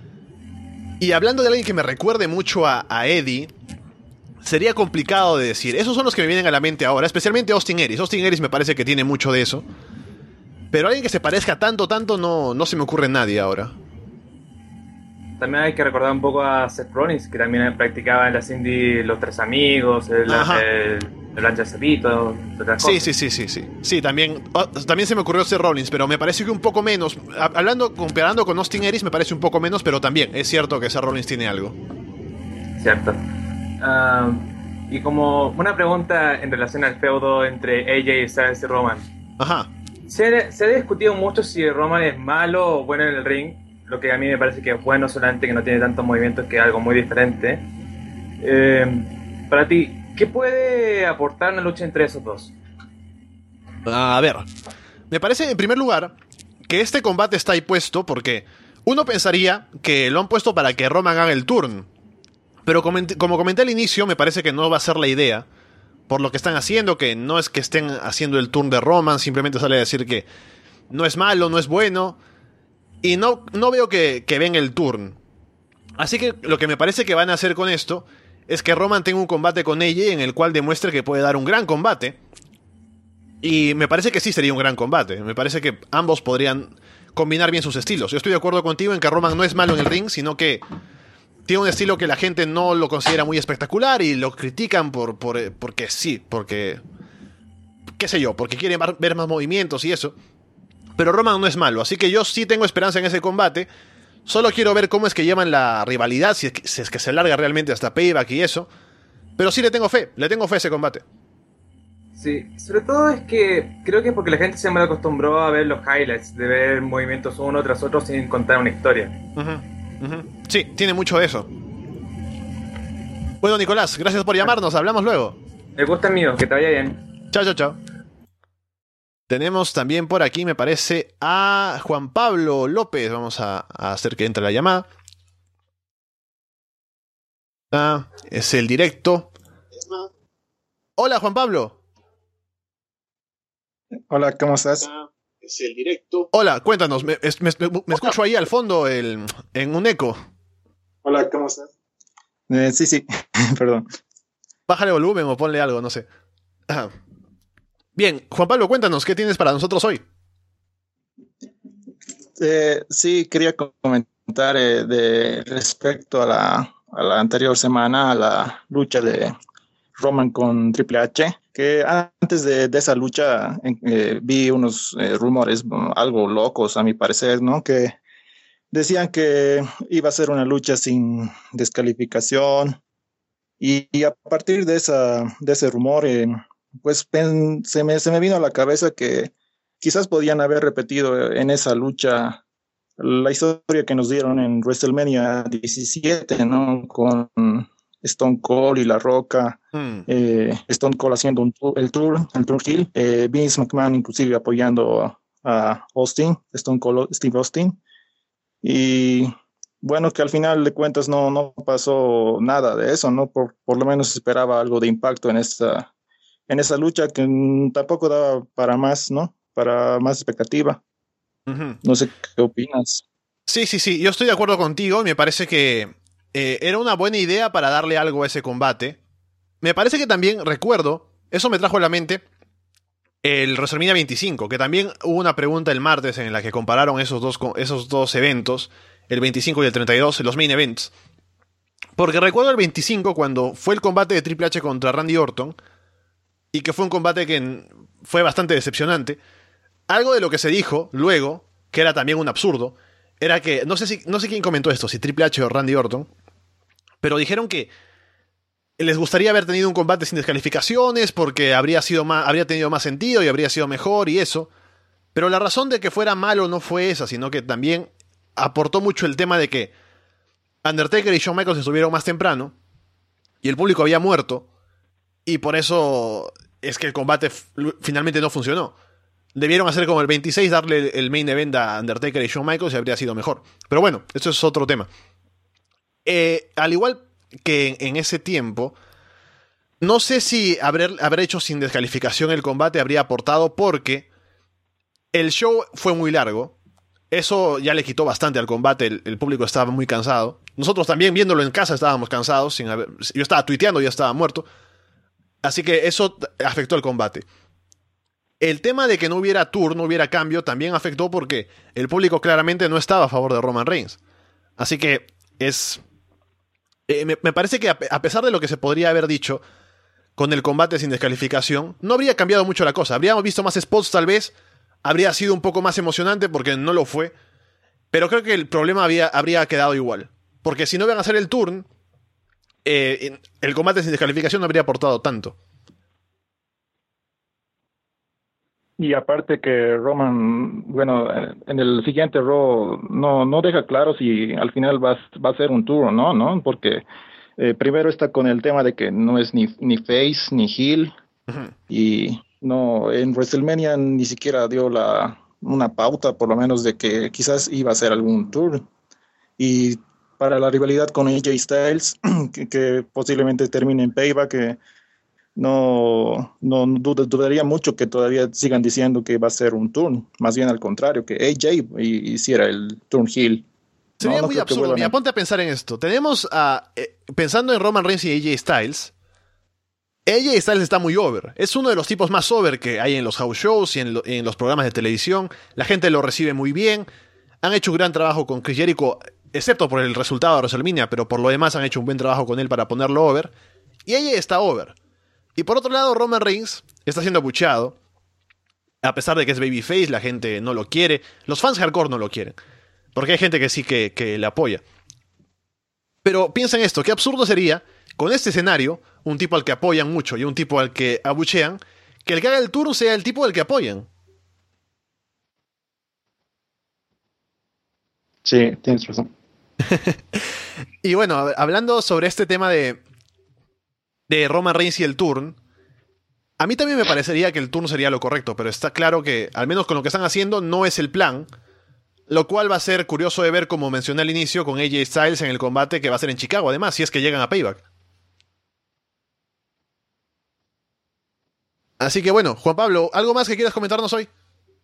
Y hablando de alguien que me recuerde mucho a, a Eddie, sería complicado de decir. Esos son los que me vienen a la mente ahora, especialmente Austin Aries. Austin Aries me parece que tiene mucho de eso. Pero alguien que se parezca tanto, tanto, no, no se me ocurre nadie ahora. También hay que recordar un poco a Seth Rollins, que también practicaba en las indies Los Tres Amigos, el, el, el Lancha Cepito, otras sí, cosas. sí, sí, sí, sí. Sí, también, oh, también se me ocurrió Seth Rollins, pero me parece que un poco menos. Hablando, comparando con Austin Aries, me parece un poco menos, pero también es cierto que Seth Rollins tiene algo. Cierto. Uh, y como una pregunta en relación al feudo entre A J Styles y Roman. Ajá. Se ha, se ha discutido mucho si Roman es malo o bueno en el ring. Lo que a mí me parece que es bueno, solamente que no tiene tantos movimientos, que es algo muy diferente. Eh, para ti, ¿qué puede aportar una lucha entre esos dos? A ver, me parece en primer lugar que este combate está ahí puesto porque uno pensaría que lo han puesto para que Roman haga el turn. Pero comenté, como comenté al inicio, me parece que no va a ser la idea. Por lo que están haciendo, que no es que estén haciendo el turn de Roman, simplemente sale a decir que no es malo, no es bueno. Y no, no veo que, que ven el turn. Así que lo que me parece que van a hacer con esto es que Roman tenga un combate con ella en el cual demuestre que puede dar un gran combate. Y me parece que sí sería un gran combate. Me parece que ambos podrían combinar bien sus estilos. Yo estoy de acuerdo contigo en que Roman no es malo en el ring, sino que tiene un estilo que la gente no lo considera muy espectacular y lo critican por, por, porque sí, porque... qué sé yo, porque quieren ver más movimientos y eso. Pero Roman no es malo, así que yo sí tengo esperanza en ese combate. Solo quiero ver cómo es que llevan la rivalidad, si es que, si es que se larga realmente hasta Payback y eso. Pero sí le tengo fe, le tengo fe a ese combate. Sí, sobre todo es que creo que es porque la gente se me acostumbró a ver los highlights, de ver movimientos uno tras otro sin contar una historia. Uh-huh, uh-huh. Sí, tiene mucho de eso. Bueno, Nicolás, gracias por llamarnos, hablamos luego. El gusto es mío, que te vaya bien. Chao, chao, chao. Tenemos también por aquí, me parece, a Juan Pablo López. Vamos a, a hacer que entre la llamada. Ah, es el directo. Hola, Juan Pablo. Hola, ¿cómo estás? Es el directo. Hola, cuéntanos. Me, me, me, me escucho ahí al fondo el, en un eco. Hola, ¿cómo estás? Eh, sí, sí, perdón. Bájale volumen o ponle algo, no sé. Ajá. Bien, Juan Pablo, cuéntanos, ¿qué tienes para nosotros hoy? Eh, sí, quería comentar eh, de respecto a la, a la anterior semana, a la lucha de Roman con Triple H, que antes de, de esa lucha eh, vi unos eh, rumores algo locos, a mi parecer, ¿no? Que decían que iba a ser una lucha sin descalificación y, y a partir de, esa, de ese rumor... Eh, pues pen, se, me, se me vino a la cabeza que quizás podían haber repetido en esa lucha la historia que nos dieron en WrestleMania diecisiete, ¿no? Con Stone Cold y La Roca, mm. eh, Stone Cold haciendo un tour, el tour, el tour heel, eh, Vince McMahon inclusive apoyando a Austin, Stone Cold, Steve Austin, y bueno, que al final de cuentas no, no pasó nada de eso, ¿no? Por, por lo menos esperaba algo de impacto en esta, en esa lucha que mm, tampoco daba para más, ¿no? Para más expectativa. Ujú. No sé qué opinas. Sí, sí, sí, yo estoy de acuerdo contigo y me parece que eh, era una buena idea para darle algo a ese combate. Me parece que también, recuerdo, eso me trajo a la mente el WrestleMania veinticinco, que también hubo una pregunta el martes en la que compararon esos dos, co- esos dos eventos, el veinticinco y el treinta y dos, los main events. Porque recuerdo el veinticinco cuando fue el combate de Triple H contra Randy Orton, y que fue un combate que n- fue bastante decepcionante. Algo de lo que se dijo luego, que era también un absurdo, era que, no sé, si, no sé quién comentó esto, si Triple H o Randy Orton, pero dijeron que les gustaría haber tenido un combate sin descalificaciones porque habría, sido más, habría tenido más sentido y habría sido mejor y eso. Pero la razón de que fuera malo no fue esa, sino que también aportó mucho el tema de que Undertaker y Shawn Michaels estuvieron más temprano y el público había muerto y por eso es que el combate f- finalmente no funcionó. Debieron hacer como el veintiséis, darle el main event a Undertaker y Shawn Michaels y habría sido mejor. Pero bueno, eso es otro tema. Eh, al igual que en, en ese tiempo, no sé si haber, haber hecho sin descalificación el combate habría aportado porque el show fue muy largo. Eso ya le quitó bastante al combate, el, el público estaba muy cansado. Nosotros también viéndolo en casa estábamos cansados, sin haber, yo estaba tuiteando y ya estaba muerto. Así que eso afectó el combate. El tema de que no hubiera tour, no hubiera cambio, también afectó porque el público claramente no estaba a favor de Roman Reigns. Así que es... eh, me, me parece que a, a pesar de lo que se podría haber dicho con el combate sin descalificación, no habría cambiado mucho la cosa. Habríamos visto más spots tal vez, habría sido un poco más emocionante porque no lo fue. Pero creo que el problema había, habría quedado igual. Porque si no iban a hacer el turn, eh, el combate sin descalificación no habría aportado tanto. Y aparte que Roman, bueno, eh, en el siguiente Raw no, no deja claro si al final va, a- va a ser un tour o no, ¿no? Porque eh, primero está con el tema de que no es ni, ni face ni heel Ujú. y no, en WrestleMania ni siquiera dio la, una pauta por lo menos de que quizás iba a ser algún tour. Y para la rivalidad con A J Styles, que, que posiblemente termine en Payback, que no, no dud- dudaría mucho que todavía sigan diciendo que va a ser un turn, más bien al contrario, que A J hi- hiciera el turn heel. No, Sería no muy creo que absurdo. vuelvan Mira, a... ponte a pensar en esto. Tenemos a... eh, pensando en Roman Reigns y A J Styles, A J Styles está muy over. Es uno de los tipos más over que hay en los house shows y en, lo- en los programas de televisión. La gente lo recibe muy bien. Han hecho un gran trabajo con Chris Jericho, excepto por el resultado de WrestleMania, pero por lo demás han hecho un buen trabajo con él para ponerlo over. Y A J está over. Y por otro lado, Roman Reigns está siendo abucheado. A pesar de que es babyface, la gente no lo quiere. Los fans hardcore no lo quieren. Porque hay gente que sí que, que le apoya. Pero piensa en esto, qué absurdo sería, con este escenario, un tipo al que apoyan mucho y un tipo al que abuchean, que el que haga el tour sea el tipo al que apoyan. Sí, tienes razón. Y bueno, hab- hablando sobre este tema de, de Roman Reigns y el turn, a mí también me parecería que el turn sería lo correcto, pero está claro que, al menos con lo que están haciendo, no es el plan. Lo cual va a ser curioso de ver, como mencioné al inicio, con A J Styles en el combate que va a ser en Chicago, además, si es que llegan a Payback. Así que bueno, Juan Pablo, ¿algo más que quieras comentarnos hoy?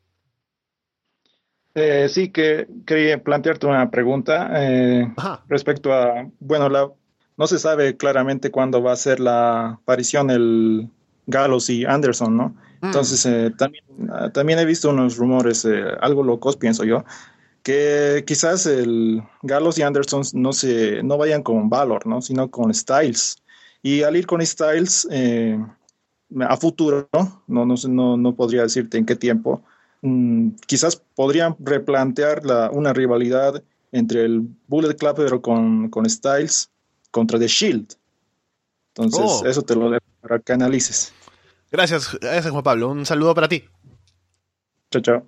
Eh, sí, que quería plantearte una pregunta eh, Ajá. respecto a, bueno, la, no se sabe claramente cuándo va a ser la aparición el Gallows y Anderson, ¿no? Mm. Entonces, eh, también, ah, también he visto unos rumores, eh, algo locos, pienso yo, que quizás el Gallows y Anderson no se, no vayan con Valor, ¿no? Sino con Styles. Y al ir con Styles, eh, a futuro, ¿no? No, no, sé, no, no podría decirte en qué tiempo, mm, quizás podrían replantear la, una rivalidad entre el Bullet Club pero con, con Styles contra The Shield. Entonces, Oh, eso te lo dejo para que analices. gracias, gracias Juan Pablo. Un saludo para ti. Chao, chao.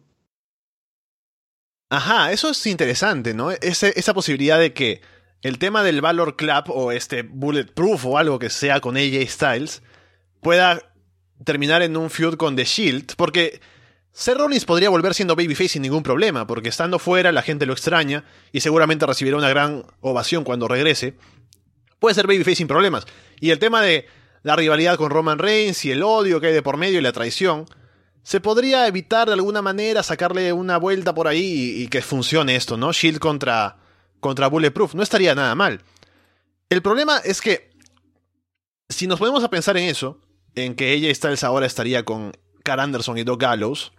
Ajá, eso es interesante, ¿no? Ese- esa posibilidad de que el tema del Valor Club o este Bulletproof o algo que sea con A J Styles pueda terminar en un feud con The Shield, porque Seth Rollins podría volver siendo babyface sin ningún problema, porque estando fuera la gente lo extraña y seguramente recibirá una gran ovación cuando regrese. Puede ser babyface sin problemas. Y el tema de la rivalidad con Roman Reigns y el odio que hay de por medio y la traición, se podría evitar de alguna manera, sacarle una vuelta por ahí y, y que funcione esto, ¿no? Shield contra, contra Bulletproof. No estaría nada mal. El problema es que, si nos ponemos a pensar en eso, en que A J Styles ahora estaría con Karl Anderson y Doc Gallows,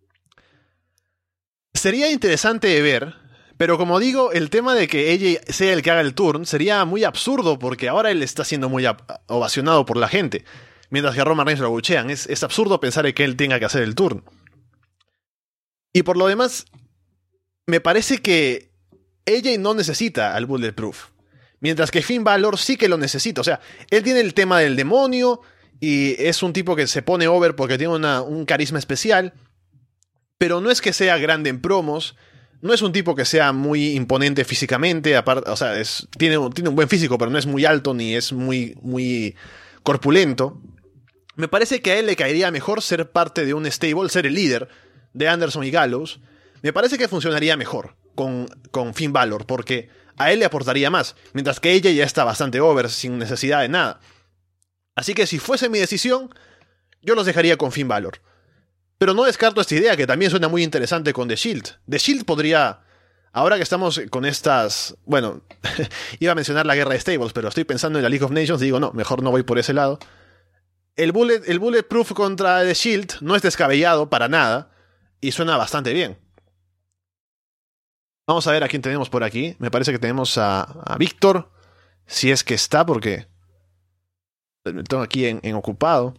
sería interesante de ver, pero como digo, el tema de que A J sea el que haga el turn sería muy absurdo, porque ahora él está siendo muy ovacionado por la gente, mientras que a Roman Reigns lo abuchean. Es, es absurdo pensar en que él tenga que hacer el turn. Y por lo demás, me parece que A J no necesita al Bulletproof, mientras que Finn Balor sí que lo necesita. O sea, él tiene el tema del demonio y es un tipo que se pone over porque tiene una, un carisma especial, pero no es que sea grande en promos, no es un tipo que sea muy imponente físicamente, aparte, o sea, es, tiene, tiene un buen físico, pero no es muy alto ni es muy, muy corpulento. Me parece que a él le caería mejor ser parte de un stable, ser el líder de Anderson y Gallows. Me parece que funcionaría mejor con, con Finn Balor, porque a él le aportaría más, mientras que ella ya está bastante over, sin necesidad de nada. Así que si fuese mi decisión, yo los dejaría con Finn Balor. Pero no descarto esta idea, que también suena muy interesante con The Shield. The Shield podría, ahora que estamos con estas... Bueno, iba a mencionar la guerra de stables, pero estoy pensando en la League of Nations y digo, no, mejor no voy por ese lado. El, bullet, el Bulletproof contra The Shield no es descabellado para nada y suena bastante bien. Vamos a ver a quién tenemos por aquí. Me parece que tenemos a, a Víctor, si es que está, porque me tengo aquí en, en ocupado.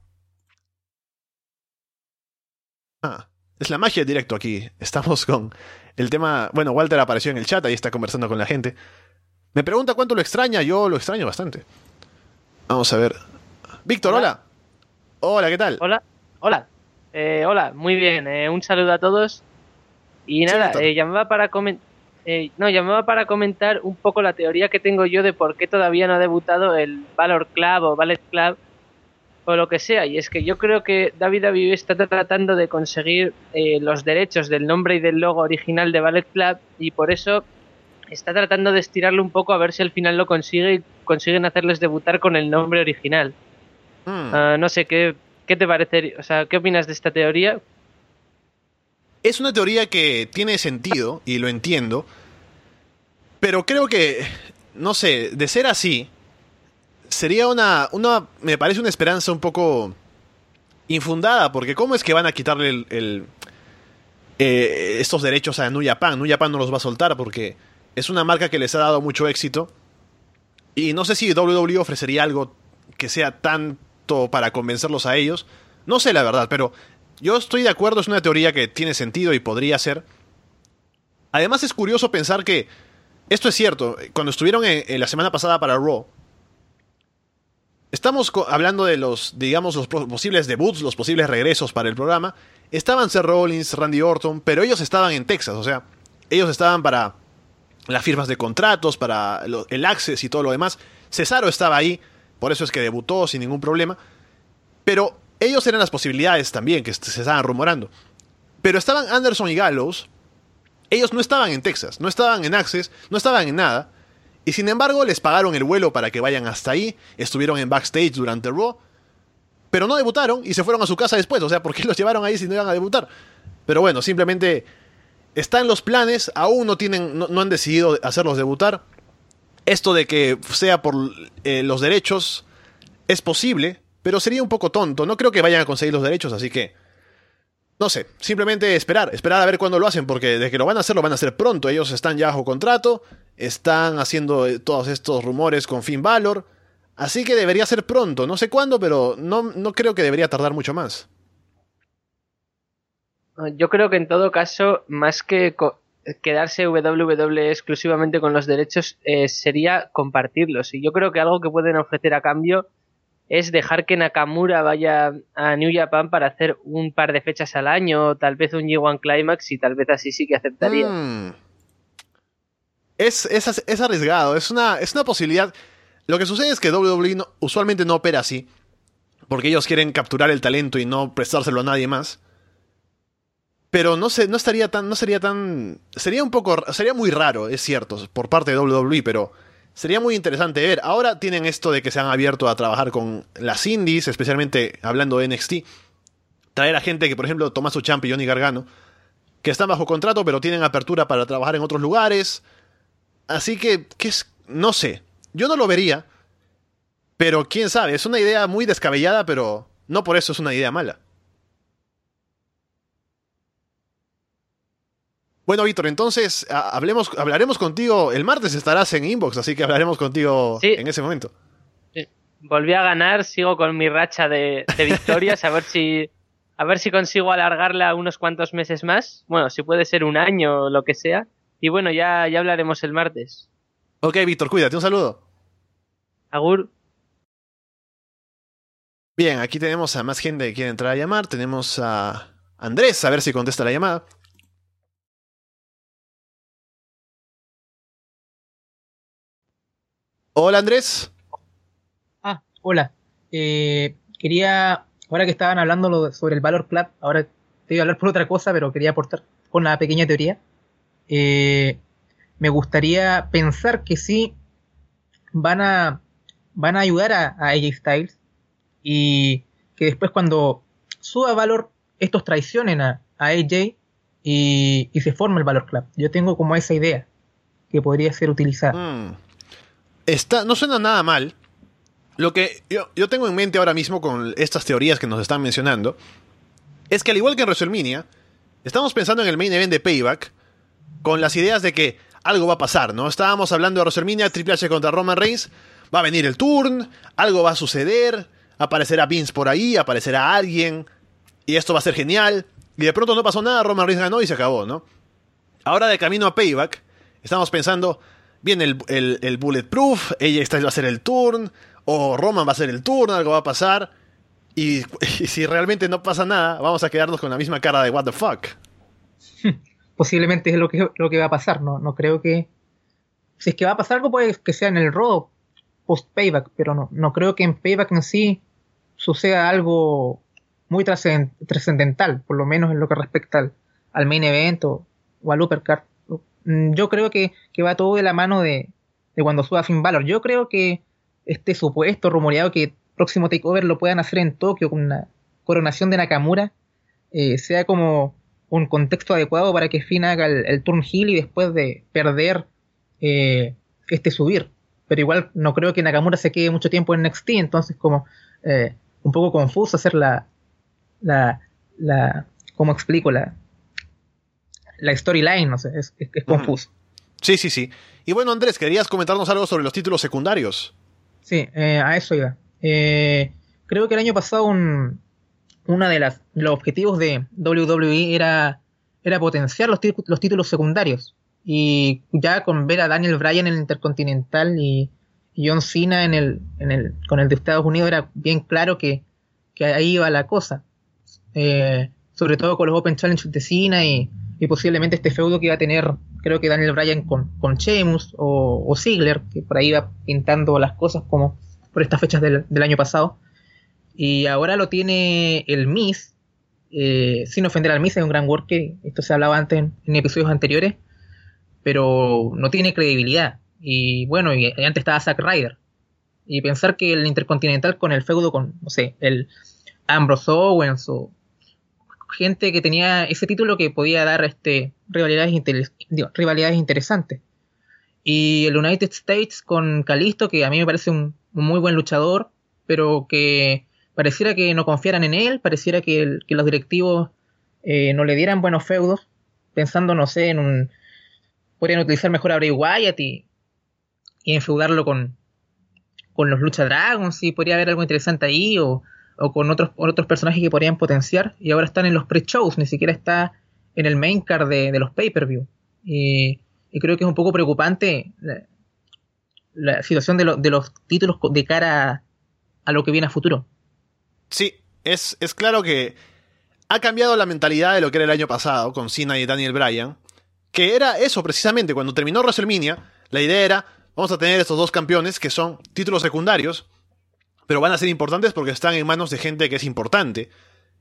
Ah, es la magia de directo aquí. Estamos con el tema... Bueno, Walter apareció en el chat, ahí está conversando con la gente. Me pregunta cuánto lo extraña. Yo lo extraño bastante. Vamos a ver. Víctor, hola. Hola, hola, ¿qué tal? Hola, hola. Eh, hola, muy bien. Eh, un saludo a todos. Y nada, sí, eh, llamaba para comentar... Eh, no, llamaba para comentar un poco la teoría que tengo yo de por qué todavía no ha debutado el Balor Club o Ballet Club o lo que sea, y es que yo creo que W W E está tratando de conseguir eh, los derechos del nombre y del logo original de Ballet Club, y por eso está tratando de estirarlo un poco a ver si al final lo consigue y consiguen hacerles debutar con el nombre original. Mm. Uh, no sé, ¿qué, qué te parece? O sea, ¿qué opinas de esta teoría? Es una teoría que tiene sentido, y lo entiendo, pero creo que, no sé, de ser así, sería una, una, me parece una esperanza un poco infundada, porque ¿cómo es que van a quitarle el, el, eh, estos derechos a New Japan? New Japan no los va a soltar porque es una marca que les ha dado mucho éxito, y no sé si W W E ofrecería algo que sea tanto para convencerlos a ellos. No sé la verdad, pero yo estoy de acuerdo, es una teoría que tiene sentido y podría ser. Además es curioso pensar que esto es cierto. Cuando estuvieron en, en la semana pasada para Raw, estamos hablando de los, digamos, los posibles debuts, los posibles regresos para el programa. Estaban Seth Rollins, Randy Orton, pero ellos estaban en Texas, o sea, ellos estaban para las firmas de contratos, para lo, el Access y todo lo demás. Cesaro estaba ahí, por eso es que debutó sin ningún problema. Pero ellos eran las posibilidades también que se estaban rumorando. Pero estaban Anderson y Gallows. Ellos no estaban en Texas, no estaban en Access, no estaban en nada. Y sin embargo les pagaron el vuelo para que vayan hasta ahí. Estuvieron en backstage durante Raw, pero no debutaron y se fueron a su casa después. O sea, ¿por qué los llevaron ahí si no iban a debutar? Pero bueno, simplemente está en los planes. Aún no tienen, no, no han decidido hacerlos debutar. Esto de que sea por eh, los derechos es posible, pero sería un poco tonto. No creo que vayan a conseguir los derechos, así que no sé, simplemente esperar, esperar a ver cuándo lo hacen, porque de que lo van a hacer, lo van a hacer pronto. Ellos están ya bajo contrato, están haciendo todos estos rumores con Finn Balor, así que debería ser pronto. No sé cuándo, pero no, no creo que debería tardar mucho más. Yo creo que en todo caso, más que quedarse W W E exclusivamente con los derechos, eh, sería compartirlos. Y yo creo que algo que pueden ofrecer a cambio es dejar que Nakamura vaya a New Japan para hacer un par de fechas al año, tal vez un G uno Climax, y tal vez así sí que aceptaría. Mm. Es, es, es arriesgado, es una, es una posibilidad. Lo que sucede es que W W E no, usualmente no opera así, porque ellos quieren capturar el talento y no prestárselo a nadie más. Pero no sé, no estaría tan, no sería tan, sería un poco, sería muy raro, es cierto, por parte de doble u doble u E, pero sería muy interesante ver. Ahora tienen esto de que se han abierto a trabajar con las indies, especialmente hablando de N X T. Traer a gente que, por ejemplo, Tommaso Ciampa y Johnny Gargano, que están bajo contrato, pero tienen apertura para trabajar en otros lugares. Así que, que es, no sé, yo no lo vería, pero quién sabe, es una idea muy descabellada, pero no por eso es una idea mala. Bueno, Víctor, entonces hablemos, hablaremos contigo. El martes estarás en Inbox, así que hablaremos contigo sí. en ese momento. Sí. Volví a ganar, sigo con mi racha de, de victorias, a ver si a ver si consigo alargarla unos cuantos meses más. Bueno, si puede ser un año o lo que sea. Y bueno, ya, ya hablaremos el martes. Ok, Víctor, cuídate, un saludo. Agur. Bien, aquí tenemos a más gente que quiere entrar a llamar. Tenemos a Andrés, a ver si contesta la llamada. Hola, Andrés. Ah, hola. Eh, quería, ahora que estaban hablando lo de, sobre el Valor Club, ahora te iba a hablar por otra cosa, pero quería aportar con una pequeña teoría. Eh, me gustaría pensar que sí van a van a ayudar a, a A J Styles y que después cuando suba Valor estos traicionen a, a A J y, y se forme el Valor Club. Yo tengo como esa idea que podría ser utilizada. Mm. Está, no suena nada mal. Lo que yo, yo tengo en mente ahora mismo con estas teorías que nos están mencionando es que al igual que en WrestleMania, estamos pensando en el main event de Payback con las ideas de que algo va a pasar, ¿no? Estábamos hablando de WrestleMania, Triple H contra Roman Reigns, va a venir el turn, algo va a suceder, aparecerá Vince por ahí, aparecerá alguien, y esto va a ser genial, y de pronto no pasó nada, Roman Reigns ganó y se acabó, ¿no? Ahora de camino a Payback, estamos pensando, viene el, el, el Bulletproof, ella Styles va a hacer el turn, o Roman va a hacer el turn, algo va a pasar, y, y si realmente no pasa nada, vamos a quedarnos con la misma cara de what the fuck. Posiblemente es lo que, lo que va a pasar, no, no creo que... Si es que va a pasar algo puede que sea en el Raw post-Payback, pero no, no creo que en Payback en sí suceda algo muy trascendental, por lo menos en lo que respecta al, al main event o, o al Uppercard. Yo creo que, que va todo de la mano de, de cuando suba Finn Balor. Yo creo que este supuesto rumoreado que próximo takeover lo puedan hacer en Tokio con una coronación de Nakamura eh, sea como un contexto adecuado para que Finn haga el, el turn heel y después de perder eh, este subir. Pero igual no creo que Nakamura se quede mucho tiempo en N X T, entonces como eh, un poco confuso hacer la la, la ¿cómo explico? La la storyline, no sé, es, es, es confuso. Sí, sí, sí. Y bueno, Andrés, ¿querías comentarnos algo sobre los títulos secundarios? Sí, eh, a eso iba. Eh, creo que el año pasado un, una de las de los objetivos de doble u doble u E era, era potenciar los, tí- los títulos secundarios. Y ya con ver a Daniel Bryan en el Intercontinental y, y John Cena en el, en el, con el de Estados Unidos era bien claro que, que ahí iba la cosa. Eh, sobre todo con los Open Challenge de Cena y, y posiblemente este feudo que iba a tener, creo que Daniel Bryan con, con Sheamus o, o Ziggler, que por ahí iba pintando las cosas como por estas fechas del, del año pasado. Y ahora lo tiene el Miz, eh, sin ofender al Miz, es un gran worker, esto se hablaba antes en, en episodios anteriores, pero no tiene credibilidad. Y bueno, y, y antes estaba Zack Ryder. Y pensar que el Intercontinental con el feudo con, no sé, el Ambrose Owens o gente que tenía ese título que podía dar este rivalidades, inter- digo, rivalidades interesantes. Y el United States con Kalisto, que a mí me parece un, un muy buen luchador, pero que pareciera que no confiaran en él, pareciera que, el, que los directivos eh, no le dieran buenos feudos, pensando, no sé, en un... podrían utilizar mejor a Bray Wyatt y, y enfeudarlo con, con los Lucha Dragons, y podría haber algo interesante ahí, o, o con otros, otros personajes que podrían potenciar, y ahora están en los pre-shows, ni siquiera está en el main card de, de los pay-per-view. Y, y creo que es un poco preocupante la, la situación de, lo, de los títulos de cara a, a lo que viene a futuro. Sí, es, es claro que ha cambiado la mentalidad de lo que era el año pasado con Cena y Daniel Bryan, que era eso precisamente. Cuando terminó WrestleMania, la idea era, vamos a tener estos dos campeones que son títulos secundarios, pero van a ser importantes porque están en manos de gente que es importante.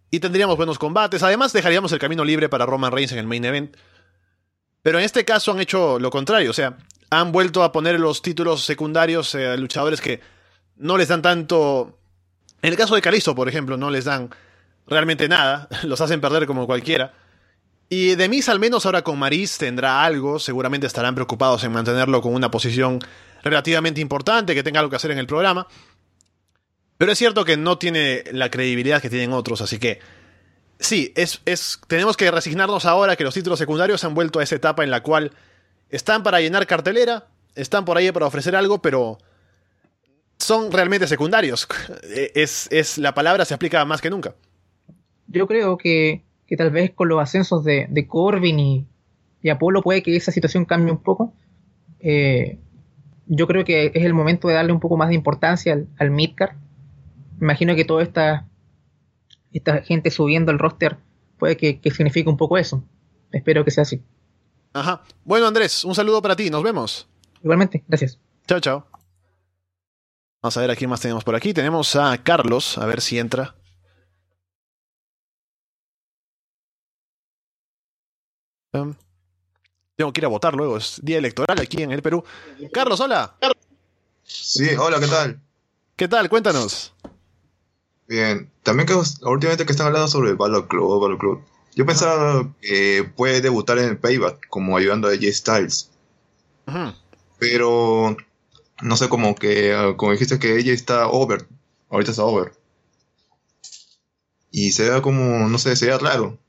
y tendríamos buenos combates. Además, dejaríamos el camino libre para Roman Reigns en el main event. Pero en este caso han hecho lo contrario, o sea, han vuelto a poner los títulos secundarios a eh, luchadores que no les dan tanto. En el caso de Kalisto, por ejemplo, no les dan realmente nada, los hacen perder como cualquiera. Y de Miz, al menos ahora con Maryse, tendrá algo, seguramente estarán preocupados en mantenerlo con una posición relativamente importante, que tenga algo que hacer en el programa. Pero es cierto que no tiene la credibilidad que tienen otros, así que sí, es, es, tenemos que resignarnos ahora que los títulos secundarios han vuelto a esa etapa en la cual están para llenar cartelera, están por ahí para ofrecer algo, pero son realmente secundarios. Es, es, la palabra se aplica más que nunca. Yo creo que, que tal vez con los ascensos de, de Corbin y, y Apolo puede que esa situación cambie un poco. Eh, yo creo que es el momento de darle un poco más de importancia al, al midcard. Me imagino que toda esta, esta gente subiendo el roster puede que, que signifique un poco eso. Espero que sea así. Ajá. Bueno, Andrés, un saludo para ti. Nos vemos. Igualmente, gracias. Chao, chao. Vamos a ver a quién más tenemos por aquí. Tenemos a Carlos, a ver si entra. Um, tengo que ir a votar luego, es día electoral aquí en el Perú. Carlos, hola. Sí, hola, ¿qué tal? ¿Qué tal? Cuéntanos. Bien, también que últimamente que están hablando sobre Balor Club, Balor Club, yo pensaba que puede debutar en el Payback como ayudando a A J Styles. Uh-huh. Pero no sé, como que como dijiste que ella está over, ahorita está over. Y se vea como, no sé, se vea raro.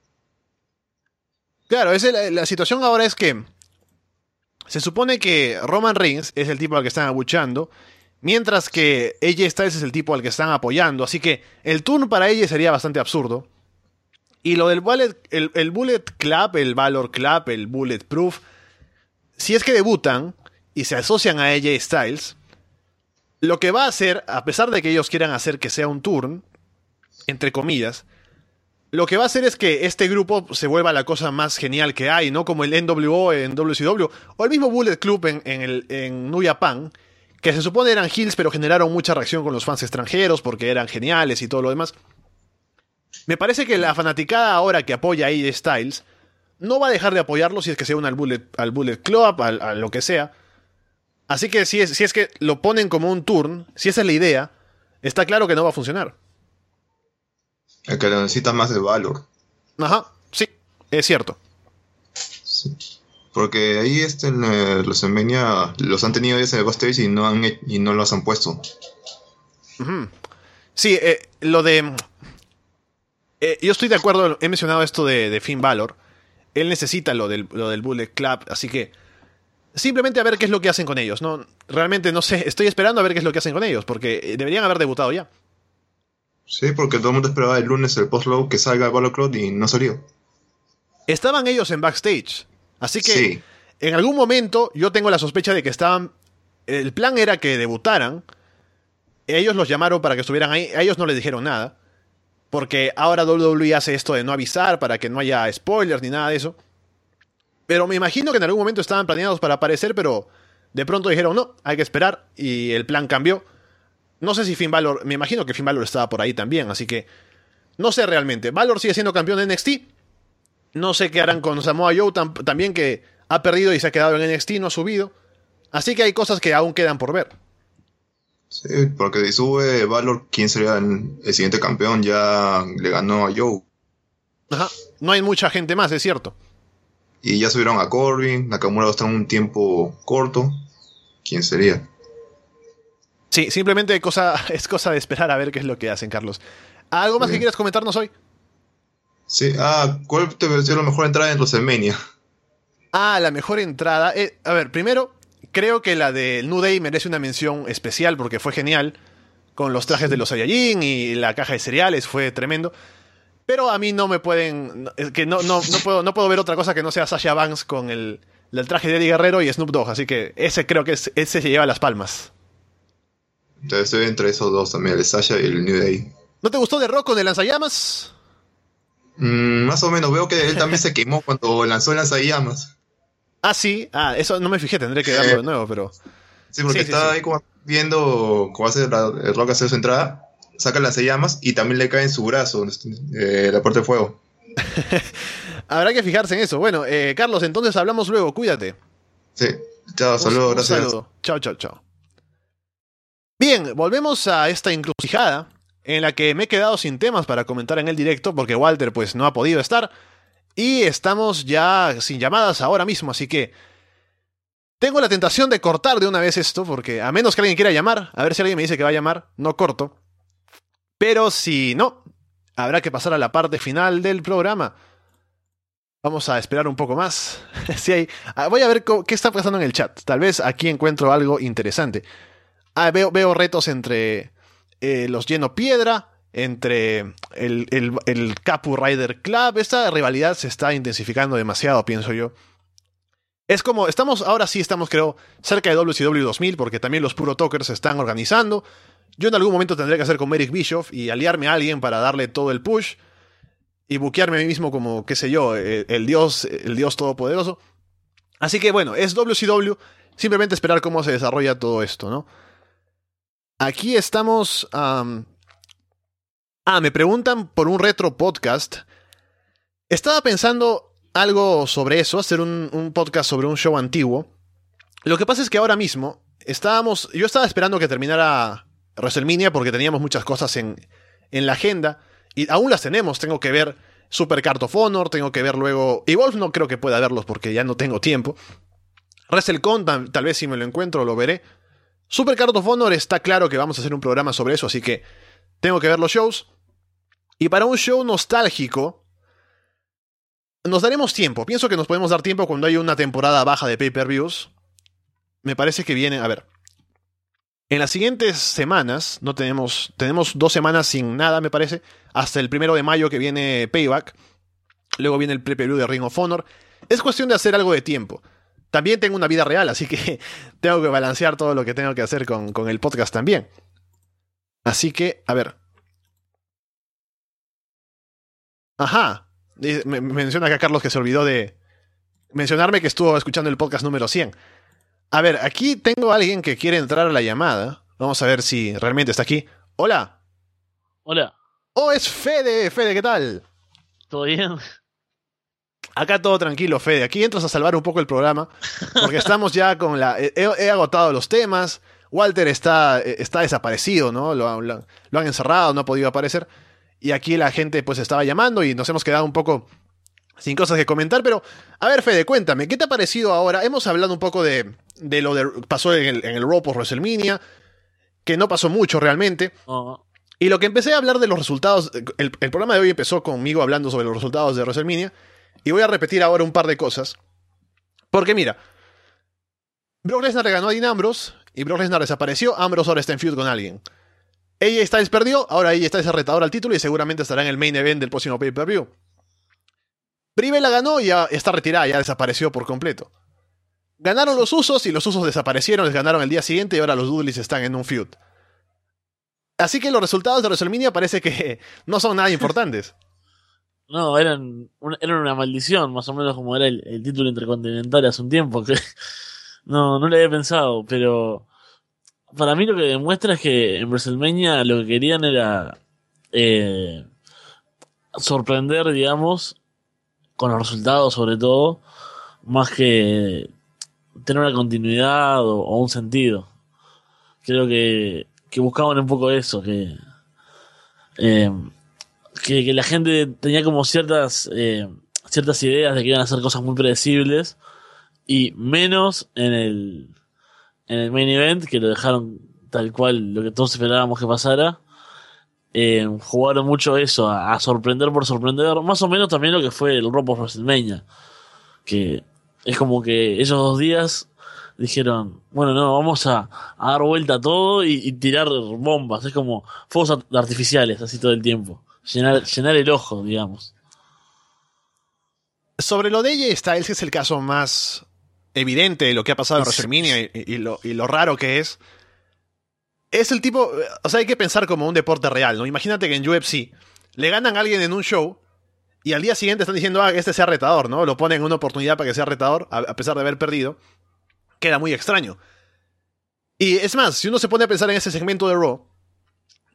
Claro, es el, la situación ahora es que se supone que Roman Reigns es el tipo al que están abucheando, mientras que A J Styles es el tipo al que están apoyando, así que el turn para ella sería bastante absurdo. Y lo del Bullet, el, el Bullet Club, el Valor Club, el Bulletproof, si es que debutan y se asocian a A J Styles, lo que va a hacer, a pesar de que ellos quieran hacer que sea un turn, entre comillas, lo que va a hacer es que este grupo se vuelva la cosa más genial que hay, ¿no? Como el N W O en W C W, o el mismo Bullet Club en, en, el, en New Japan, que se supone eran heels, pero generaron mucha reacción con los fans extranjeros porque eran geniales y todo lo demás. Me parece que la fanaticada ahora que apoya a A J Styles no va a dejar de apoyarlo si es que se une al Bullet, al Bullet Club, al, a lo que sea. Así que si es, si es que lo ponen como un turn, si esa es la idea, está claro que no va a funcionar. El que lo necesita más de Valor. Ajá, sí, es cierto. Sí. Porque ahí este, en eh, los WrestleMania los han tenido desde el backstage y no, han, y no los han puesto. Uh-huh. Sí, eh, lo de... Eh, yo estoy de acuerdo, he mencionado esto de, de Finn Balor. Él necesita lo del, lo del Bullet Club, así que simplemente a ver qué es lo que hacen con ellos. No, realmente no sé, estoy esperando a ver qué es lo que hacen con ellos, porque deberían haber debutado ya. Sí, porque todo el mundo esperaba el lunes el post-load que salga el Balor Club y no salió. Estaban ellos en backstage, así que sí. En algún momento yo tengo la sospecha de que estaban... El plan era que debutaran, ellos los llamaron para que estuvieran ahí, a ellos no les dijeron nada, porque ahora W W E hace esto de no avisar para que no haya spoilers ni nada de eso. Pero me imagino que en algún momento estaban planeados para aparecer, pero de pronto dijeron no, hay que esperar y el plan cambió. No sé si Finn Balor, me imagino que Finn Balor estaba por ahí también, así que no sé realmente. Balor sigue siendo campeón de N X T. No sé qué harán con Samoa Joe tam- también, que ha perdido y se ha quedado en N X T, no ha subido. Así que hay cosas que aún quedan por ver. Sí, porque si sube Valor, ¿quién sería el, el siguiente campeón? Ya le ganó a Joe. Ajá. No hay mucha gente más, es cierto. Y ya subieron a Corbin, Nakamura va a estar un tiempo corto. ¿Quién sería? Sí, simplemente cosa, es cosa de esperar a ver qué es lo que hacen, Carlos. ¿Algo más sí. que quieras comentarnos hoy? Sí, ah, ¿cuál te pareció la mejor entrada en WrestleMania? Ah, la mejor entrada. Eh, a ver, primero, creo que la del New Day merece una mención especial porque fue genial. Con los trajes sí. de los Saiyajin y la caja de cereales, fue tremendo. Pero a mí no me pueden... que no, no, no, puedo, no puedo ver otra cosa que no sea Sasha Banks con el, el traje de Eddie Guerrero y Snoop Dogg. Así que ese creo que es, ese se lleva las palmas. Entonces estoy entre esos dos también, el de Sasha y el New Day. ¿No te gustó de Rock con el lanzallamas? Mm, más o menos, veo que él también se quemó cuando lanzó el lanzallamas. Ah, sí. Ah, eso no me fijé, tendré que darlo eh, de nuevo, pero... Sí, porque sí, sí, estaba sí. ahí como viendo cómo hace la, el Rock hacer su entrada saca las llamas y también le cae en su brazo eh, la puerta de fuego. Habrá que fijarse en eso. Bueno, eh, Carlos, entonces hablamos luego. Cuídate. Sí, chao, saludos, gracias. Saludo. Chao, chao, chao. Bien, volvemos a esta encrucijada en la que me he quedado sin temas para comentar en el directo porque Walter pues no ha podido estar y estamos ya sin llamadas ahora mismo, así que tengo la tentación de cortar de una vez esto porque a menos que alguien quiera llamar, a ver si alguien me dice que va a llamar, no corto. Pero si no, habrá que pasar a la parte final del programa. Vamos a esperar un poco más. Sí, hay... Voy a ver qué está pasando en el chat. Tal vez aquí encuentro algo interesante. Ah, veo, veo retos entre eh, los Lleno Piedra, entre el, el, el Kapu Rider Club. Esta rivalidad se está intensificando demasiado, pienso yo. Es como, estamos, ahora sí estamos creo cerca de W C W dos mil, porque también los Puro Talkers se están organizando. Yo en algún momento tendré que hacer como Eric Bischoff y aliarme a alguien para darle todo el push y buquearme a mí mismo como, qué sé yo, el, el dios, el dios todopoderoso. Así que bueno, es W C W, simplemente esperar cómo se desarrolla todo esto, ¿no? Aquí estamos... Um... Ah, me preguntan por un retro podcast. Estaba pensando algo sobre eso, hacer un, un podcast sobre un show antiguo. Lo que pasa es que ahora mismo estábamos... Yo estaba esperando que terminara WrestleMania porque teníamos muchas cosas en, en la agenda. Y aún las tenemos. Tengo que ver Super Card of Honor, tengo que ver luego... Evolve no creo que pueda verlos porque ya no tengo tiempo. WrestleCon tal, tal vez si me lo encuentro lo veré. Super Card of Honor está claro que vamos a hacer un programa sobre eso, así que tengo que ver los shows. Y para un show nostálgico, nos daremos tiempo. Pienso que nos podemos dar tiempo cuando hay una temporada baja de pay-per-views. Me parece que viene... A ver. En las siguientes semanas, no tenemos... Tenemos dos semanas sin nada, me parece. Hasta el primero de mayo que viene Payback. Luego viene el pay-per-view de Ring of Honor. Es cuestión de hacer algo de tiempo. También tengo una vida real, así que tengo que balancear todo lo que tengo que hacer con, con el podcast también. Así que, a ver. Ajá. Me, me menciona acá Carlos que se olvidó de mencionarme que estuvo escuchando el podcast número cien. A ver, aquí tengo a alguien que quiere entrar a la llamada. Vamos a ver si realmente está aquí. Hola. Hola. Oh, es Fede. Fede, ¿qué tal? ¿Todo bien? Acá todo tranquilo, Fede. Aquí entras a salvar un poco el programa. Porque estamos ya con la... He, he agotado los temas. Walter está, está desaparecido, ¿no? Lo, lo, lo han encerrado, no ha podido aparecer. Y aquí la gente pues estaba llamando y nos hemos quedado un poco sin cosas que comentar. Pero, a ver, Fede, cuéntame, ¿qué te ha parecido ahora? Hemos hablado un poco de, de lo que pasó en el, en el Raw post WrestleMania, que no pasó mucho realmente. Uh-huh. Y lo que empecé a hablar de los resultados... El, el programa de hoy empezó conmigo hablando sobre los resultados de WrestleMania. Y voy a repetir ahora un par de cosas. Porque mira, Brock Lesnar le ganó a Dean Ambrose y Brock Lesnar desapareció. Ambrose ahora está en feud con alguien. A J Styles perdió, ahora A J Styles es retador al título y seguramente estará en el main event del próximo pay-per-view. Brie Bella ganó y ya está retirada, ya desapareció por completo. Ganaron los Usos y los Usos desaparecieron, les ganaron el día siguiente y ahora los Dudleys están en un feud. Así que los resultados de WrestleMania parece que no son nada importantes. No, eran una, eran una maldición, más o menos como era el, el título intercontinental hace un tiempo. Que no, no lo había pensado, pero para mí lo que demuestra es que en WrestleMania lo que querían era eh, sorprender, digamos, con los resultados sobre todo, más que tener una continuidad o, o un sentido. Creo que, que buscaban un poco eso, que... Eh, Que, que la gente tenía como ciertas eh, ciertas ideas de que iban a hacer cosas muy predecibles y menos en el en el main event, que lo dejaron tal cual lo que todos esperábamos que pasara. Eh, jugaron mucho eso, a, a sorprender por sorprender, más o menos también lo que fue el Raw post WrestleMania, que es como que esos dos días dijeron, bueno, no, vamos a, a dar vuelta a todo y, y tirar bombas, es como fuegos artificiales así todo el tiempo. Llenar, llenar el ojo, digamos. Sobre lo de A J Styles, es el caso más evidente de lo que ha pasado en WrestleMania y, y, lo, y lo raro que es. Es el tipo... O sea, hay que pensar como un deporte real, ¿no? Imagínate que en U F C le ganan a alguien en un show y al día siguiente están diciendo, ah, que este sea retador, ¿no? Lo ponen en una oportunidad para que sea retador, a, a pesar de haber perdido. Queda muy extraño. Y es más, si uno se pone a pensar en ese segmento de Raw,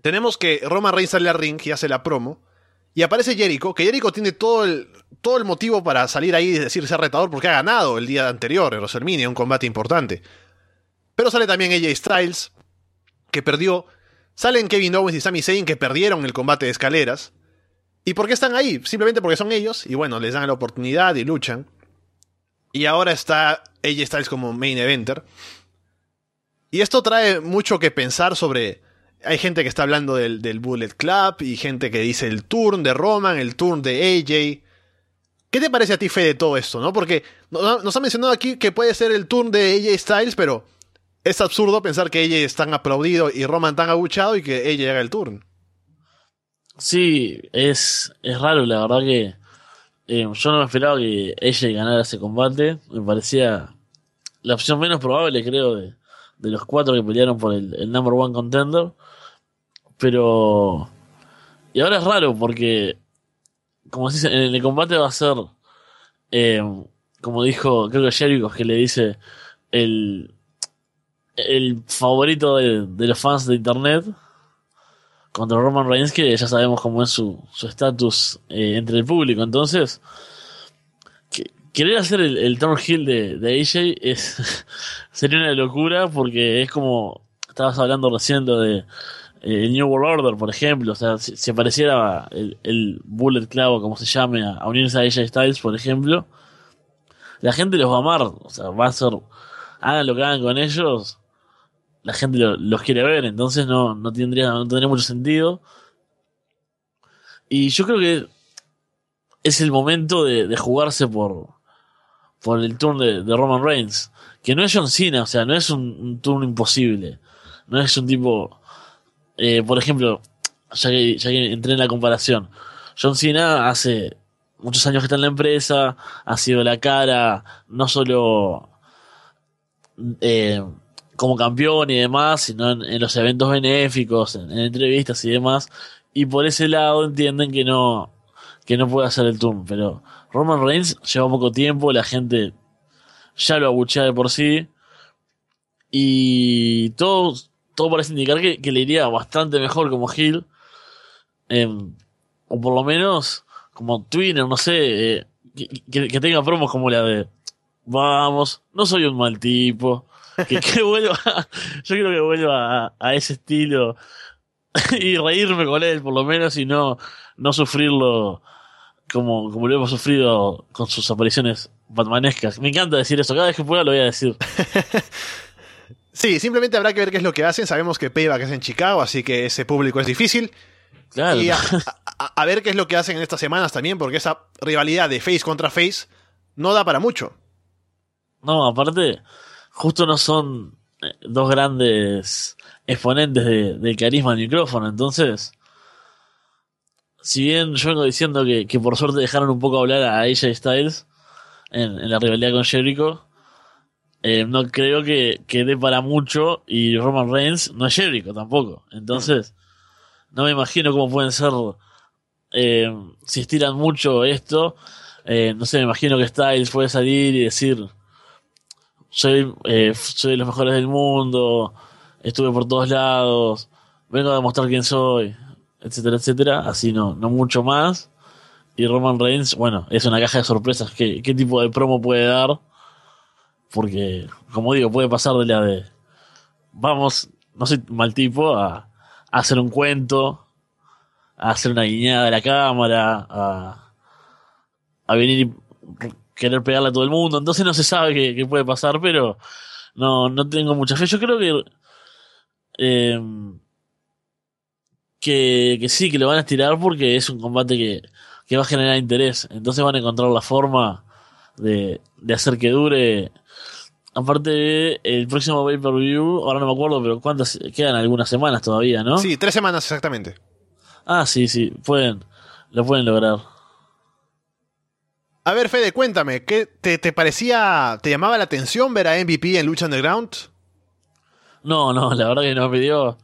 tenemos que Roman Reigns sale al ring y hace la promo. Y aparece Jericho, que Jericho tiene todo el, todo el motivo para salir ahí y decir ser retador porque ha ganado el día anterior en WrestleMania, un combate importante. Pero sale también A J Styles, que perdió. Salen Kevin Owens y Sami Zayn, que perdieron el combate de escaleras. ¿Y por qué están ahí? Simplemente porque son ellos, y bueno, les dan la oportunidad y luchan. Y ahora está A J Styles como main eventer. Y esto trae mucho que pensar sobre... Hay gente que está hablando del, del Bullet Club y gente que dice el turn de Roman, el turn de A J. ¿Qué te parece a ti, Fede, de todo esto, no? Porque nos ha mencionado aquí que puede ser el turn de A J Styles, pero es absurdo pensar que A J es tan aplaudido y Roman tan abuchado y que A J haga el turn. Sí, es, es raro, la verdad que eh, yo no me esperaba que A J ganara ese combate. Me parecía la opción menos probable, creo, de, de los cuatro que pelearon por el, el number one contender. Pero... Y ahora es raro porque, como se dice, en el combate va a ser, eh, como dijo, creo que Jericho, que le dice el, el favorito de, de los fans de internet contra Roman Reigns, que ya sabemos cómo es su su estatus eh, entre el público. Entonces, que, querer hacer el, el turn heel de, de A J es sería una locura, porque es como estabas hablando recién lo de eh, el New World Order, por ejemplo. O sea, si, si apareciera el, el Bullet Club, como se llame, a, a unirse a A J Styles, por ejemplo, la gente los va a amar. O sea, va a ser, hagan lo que hagan con ellos, la gente lo, los quiere ver, entonces no, no tendría, no tendría mucho sentido. Y yo creo que es el momento de, de jugarse por, por el turn de, de Roman Reigns, que no es John Cena, o sea, no es un, un turno imposible, no es un tipo, eh, por ejemplo, ya que, ya que entré en la comparación, John Cena hace muchos años que está en la empresa, ha sido la cara, no solo eh, como campeón y demás, sino en, en los eventos benéficos, en, en entrevistas y demás, y por ese lado entienden que no que no puede hacer el turno. Pero Roman Reigns lleva poco tiempo, la gente ya lo abuchea de por sí, y todo, todo parece indicar que, que le iría bastante mejor como heel, eh, o por lo menos como twinner, no sé, eh, que, que, que tenga promos como la de vamos, no soy un mal tipo, que, que vuelva, yo creo que vuelva a, a ese estilo y reírme con él por lo menos, y no, no sufrirlo como, como lo hemos sufrido con sus apariciones batmanescas. Me encanta decir eso, cada vez que pueda lo voy a decir. Sí, simplemente habrá que ver qué es lo que hacen. Sabemos que Payback es en Chicago, así que ese público es difícil. Claro. Y a, a, a ver qué es lo que hacen en estas semanas también, porque esa rivalidad de face contra face no da para mucho. No, aparte, justo no son dos grandes exponentes de, de carisma al micrófono, entonces, si bien yo vengo diciendo que, que por suerte dejaron un poco hablar a A J Styles en, en la rivalidad con Jericho, eh, no creo que, que dé para mucho, y Roman Reigns no es Jericho tampoco, entonces no me imagino cómo pueden ser, eh, si estiran mucho esto, eh, no sé, me imagino que Styles puede salir y decir soy, eh, soy de los mejores del mundo, estuve por todos lados, vengo a demostrar quién soy, etcétera, etcétera, así no, no mucho más. Y Roman Reigns, bueno, es una caja de sorpresas. ¿Qué, qué tipo de promo puede dar? Porque, como digo, puede pasar de la de vamos, no soy mal tipo, a, a hacer un cuento, a hacer una guiñada de la cámara, a, a venir y querer pegarle a todo el mundo. Entonces no se sabe qué, qué puede pasar, pero no, no tengo mucha fe. Yo creo que eh, que, que sí, que lo van a estirar porque es un combate que, que va a generar interés. Entonces van a encontrar la forma de, de hacer que dure. Aparte, el próximo pay-per-view, ahora no me acuerdo, pero ¿cuántas? Quedan algunas semanas todavía, ¿no? Sí, tres semanas exactamente. Ah, sí, sí, pueden, lo pueden lograr. A ver, Fede, cuéntame, ¿qué te, te parecía, te llamaba la atención ver a M V P en Lucha Underground? No, no, la verdad que no me dio.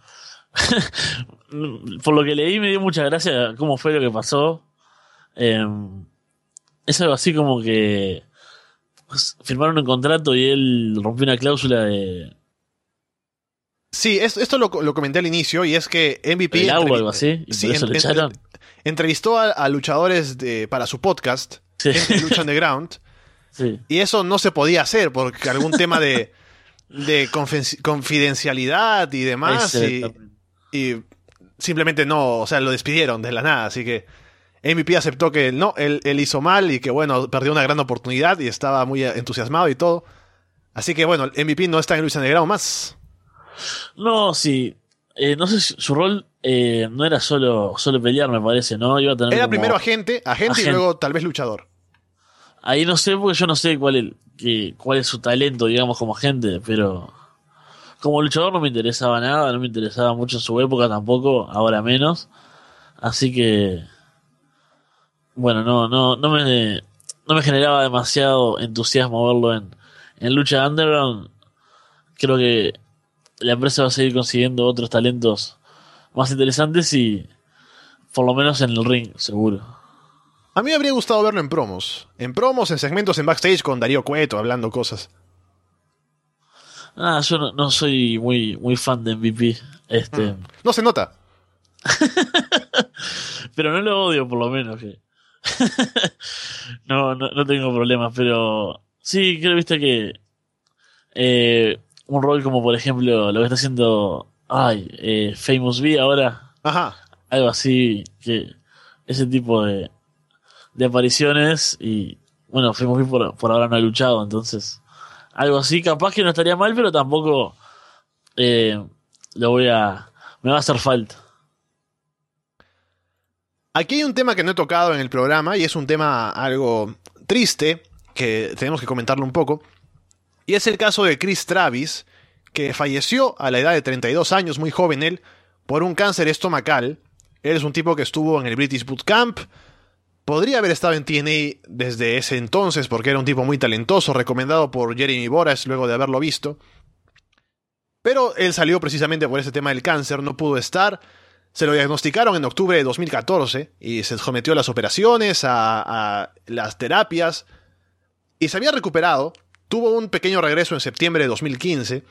Por lo que leí me dio mucha gracia cómo fue lo que pasó. Eh, es algo así como que firmaron un contrato y él rompió una cláusula de Sí, es- esto lo, lo comenté al inicio, y es que M V P El agua o entrevi- algo así, y sí, por eso en- le en- echaron. entrevistó a, a luchadores de, para su podcast, Sí. gente de Lucha Underground, Sí. y eso no se podía hacer porque algún tema de, de confen- confidencialidad y demás, Ese y, también. y simplemente no, o sea, lo despidieron de la nada, así que M V P aceptó que no, él, él hizo mal y que bueno, perdió una gran oportunidad y estaba muy entusiasmado y todo. Así que bueno, M V P no está en Lucha Underground más. No, sí. Eh, no sé si su rol eh, no era solo, solo pelear, me parece, ¿no? Iba a tener Era como- primero agente, agente y agente. luego tal vez luchador. Ahí no sé, porque yo no sé cuál es, que, cuál es su talento, digamos, como agente, pero como luchador no me interesaba nada, no me interesaba mucho en su época tampoco, ahora menos. Así que, bueno, no, no, no me, no me generaba demasiado entusiasmo verlo en, en Lucha Underground. Creo que la empresa va a seguir consiguiendo otros talentos más interesantes y por lo menos en el ring, seguro. A mí me habría gustado verlo en promos. En promos, en segmentos en backstage con Darío Cueto hablando cosas. Ah, yo no, no soy muy, muy fan de M V P. Este, No se nota. pero no lo odio, por lo menos. Que no, no, no tengo problemas, pero sí, creo, viste que eh, un rol como, por ejemplo, lo que está haciendo ay, eh, Famous V ahora, Ajá. algo así, que ese tipo de, de apariciones. Y bueno, Famous V por, por ahora no ha luchado, entonces algo así capaz que no estaría mal, pero tampoco eh, lo voy a me va a hacer falta. Aquí hay un tema que no he tocado en el programa y es un tema algo triste que tenemos que comentarlo un poco. Y es el caso de Chris Travis, que falleció a la edad de treinta y dos años, muy joven él, por un cáncer estomacal. Él es un tipo que estuvo en el British Bootcamp. Podría haber estado en T N A desde ese entonces porque era un tipo muy talentoso, recomendado por Jeremy Borash luego de haberlo visto. Pero él salió precisamente por ese tema del cáncer, no pudo estar. Se lo diagnosticaron en octubre de dos mil catorce y se sometió a las operaciones, a, a las terapias, y se había recuperado. Tuvo un pequeño regreso en septiembre de dos mil quince,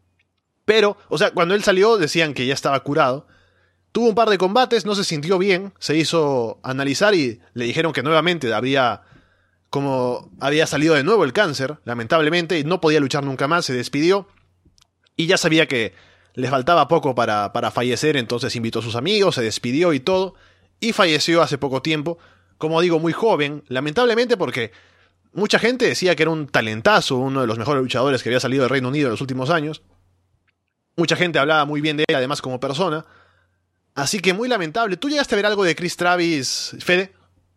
pero, o sea, cuando él salió decían que ya estaba curado. Tuvo un par de combates, no se sintió bien, se hizo analizar y le dijeron que nuevamente había, como había salido de nuevo el cáncer, lamentablemente, y no podía luchar nunca más, se despidió. Y ya sabía que le faltaba poco para, para fallecer, entonces invitó a sus amigos, se despidió y todo, y falleció hace poco tiempo, como digo, muy joven, lamentablemente porque mucha gente decía que era un talentazo, uno de los mejores luchadores que había salido del Reino Unido en los últimos años. Mucha gente hablaba muy bien de él, además como persona. Así que muy lamentable. ¿Tú llegaste a ver algo de Chris Travis, Fede?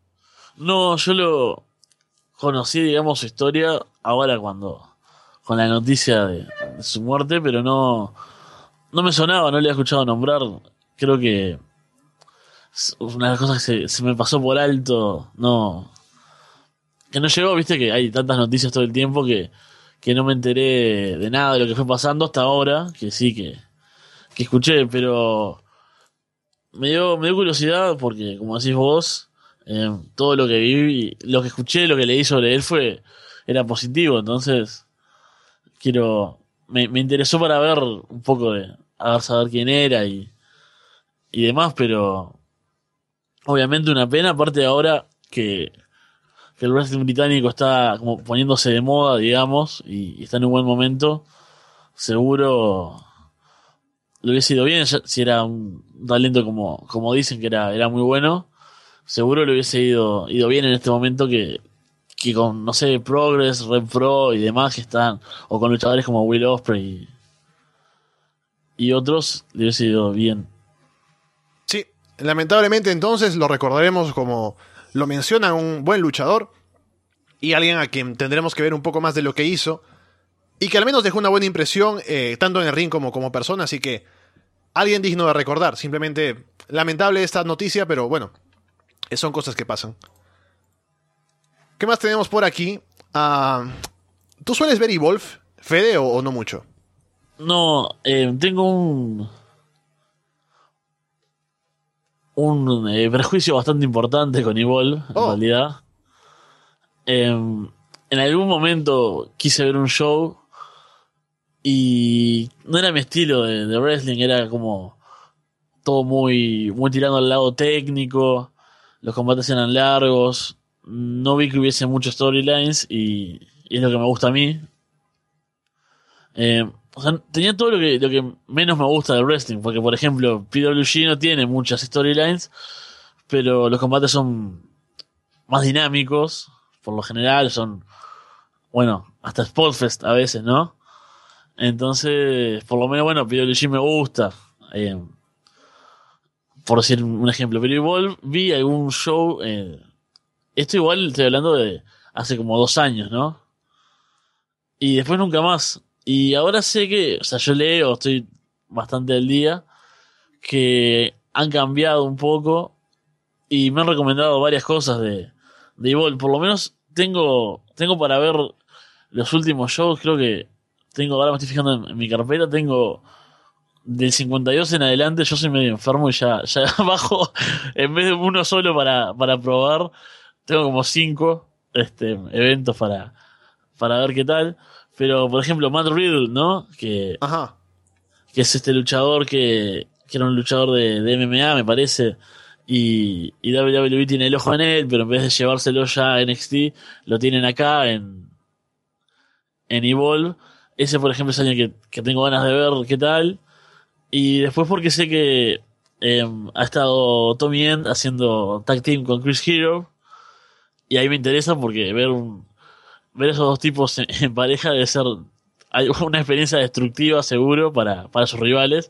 No, yo lo conocí, digamos, su historia ahora cuando con la noticia de, de su muerte, pero no no me sonaba, no le había escuchado nombrar. Creo que es una de las cosas que se, se me pasó por alto, no que no llegó, viste que hay tantas noticias todo el tiempo que, que no me enteré de nada de lo que fue pasando hasta ahora, que sí que, que escuché, pero me dio, me dio curiosidad porque, como decís vos, eh, todo lo que vi, lo que escuché, lo que leí sobre él fue era positivo, entonces quiero me, me interesó para ver un poco de a ver saber quién era y, y demás, pero obviamente una pena, aparte de ahora que, que el wrestling británico está como poniéndose de moda, digamos, y, y está en un buen momento, seguro le hubiese ido bien, ya- si era un talento como, como dicen que era, era muy bueno, seguro le hubiese ido, ido bien en este momento que, que con, no sé, Progress, Red Pro y demás que están, o con luchadores como Will Ospreay y, y otros, le hubiese ido bien. Sí, lamentablemente entonces lo recordaremos como lo menciona un buen luchador y alguien a quien tendremos que ver un poco más de lo que hizo y que al menos dejó una buena impresión eh, tanto en el ring como como persona, así que alguien digno de recordar. Simplemente lamentable esta noticia, pero bueno, eh, son cosas que pasan. ¿Qué más tenemos por aquí? Ah, ¿tú sueles ver Evolve, Fede, o, o no mucho? No, eh, tengo un un eh, prejuicio bastante importante con Evolve, en Oh. realidad. Eh, en algún momento quise ver un show y no era mi estilo de, de wrestling, era como todo muy, muy tirando al lado técnico, los combates eran largos, no vi que hubiese muchos storylines y, y es lo que me gusta a mí. Eh, o sea, tenía todo lo que, lo que menos me gusta del wrestling, porque por ejemplo P W G no tiene muchas storylines, pero los combates son más dinámicos, por lo general son, bueno, hasta Spotfest a veces, ¿no? Entonces, por lo menos, bueno, P W G me gusta, eh, por decir un ejemplo, pero igual vi algún show, eh, esto igual estoy hablando de hace como dos años, ¿no? Y después nunca más. Y ahora sé que, o sea, yo leo, estoy bastante al día, que han cambiado un poco y me han recomendado varias cosas de, de Evolve. Por lo menos tengo, tengo para ver los últimos shows, creo que tengo, ahora me estoy fijando en, en mi carpeta, tengo del cincuenta y dos en adelante, yo soy medio enfermo y ya, ya bajo, en vez de uno solo para, para probar, tengo como cinco este, eventos para, para ver qué tal. Pero, por ejemplo, Matt Riddle, ¿no? Que, Ajá. que es este luchador que, que era un luchador de, de M M A, me parece. Y, y W W E tiene el ojo en él, pero en vez de llevárselo ya a N X T, lo tienen acá en, en Evolve. Ese, por ejemplo, es alguien que, que tengo ganas de ver qué tal. Y después porque sé que eh, ha estado Tommy End haciendo tag team con Chris Hero. Y ahí me interesa porque ver un, ver esos dos tipos en, en pareja debe ser una experiencia destructiva seguro para, para sus rivales.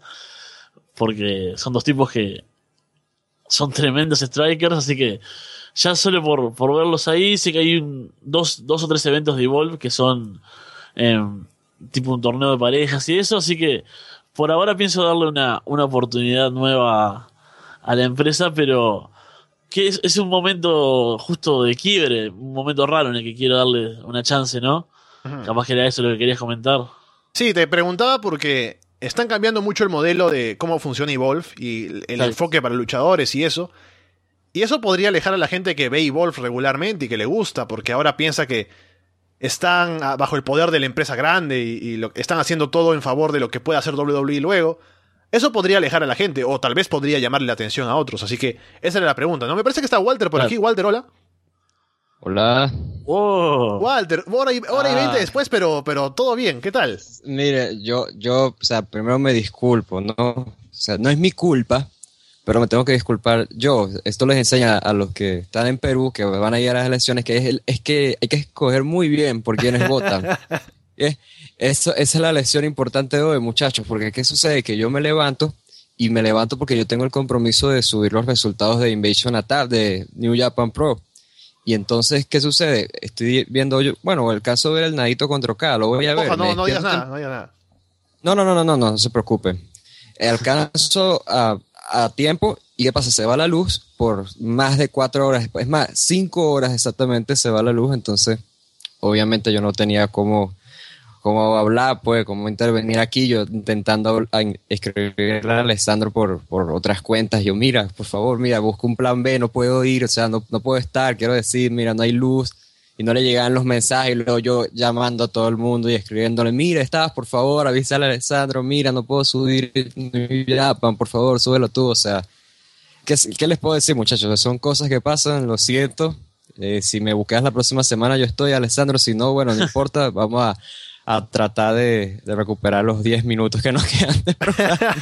Porque son dos tipos que son tremendos strikers, así que ya solo por, por verlos ahí, sé que hay un, dos, dos o tres eventos de Evolve que son eh, tipo un torneo de parejas y eso, así que por ahora pienso darle una, una oportunidad nueva a, a la empresa, pero que es, es un momento justo de quiebre, un momento raro en el que quiero darle una chance, ¿no? Uh-huh. Capaz que era eso lo que querías comentar. Sí, te preguntaba porque están cambiando mucho el modelo de cómo funciona Evolve y el sí. enfoque para luchadores y eso. Y eso podría alejar a la gente que ve Evolve regularmente y que le gusta, porque ahora piensa que están bajo el poder de la empresa grande y, y lo, están haciendo todo en favor de lo que puede hacer W W E luego. Eso podría alejar a la gente, o tal vez podría llamarle la atención a otros. Así que esa era la pregunta, ¿no? Me parece que está Walter por claro. aquí. Walter, hola. Hola. Oh. Walter, hora y, hora ah. y veinte después, pero, pero todo bien, ¿qué tal? Mire, yo, yo, o sea, primero me disculpo, ¿no? O sea, no es mi culpa, pero me tengo que disculpar yo. Esto les enseña a los que están en Perú, que van a ir a las elecciones, que es, el, es que hay que escoger muy bien por quiénes votan. ¿Eh? Eso, esa es la lección importante de hoy, muchachos, porque ¿qué sucede? Que yo me levanto, y me levanto porque yo tengo el compromiso de subir los resultados de Invasion Attack, de New Japan Pro. Y entonces, ¿qué sucede? Estoy viendo, yo, bueno, el caso de ver el Nadito contra K, lo voy a ver. Ojo, no, no digas nada, no digas nada. No, no, no, no, no, no, no se preocupe. Alcanzo a, a tiempo, y ¿qué pasa? Se va la luz por más de cuatro horas, es más, cinco horas exactamente se va la luz, entonces, obviamente yo no tenía cómo, cómo hablar, pues, cómo intervenir aquí, yo intentando escribirle a Alessandro por, por otras cuentas, yo, mira, por favor, mira, busco un plan B, no puedo ir, o sea, no, no puedo estar, quiero decir, mira, no hay luz, y no le llegaban los mensajes, y luego yo llamando a todo el mundo y escribiéndole, mira, estás, por favor, avísale a Alessandro, mira, no puedo subir Japan, por favor, súbelo tú, o sea, ¿qué, qué les puedo decir, muchachos? Son cosas que pasan, lo siento, eh, si me buscas la próxima semana yo estoy, Alessandro, si no, bueno, no importa, vamos a a tratar de, de recuperar los diez minutos que nos quedan de programa.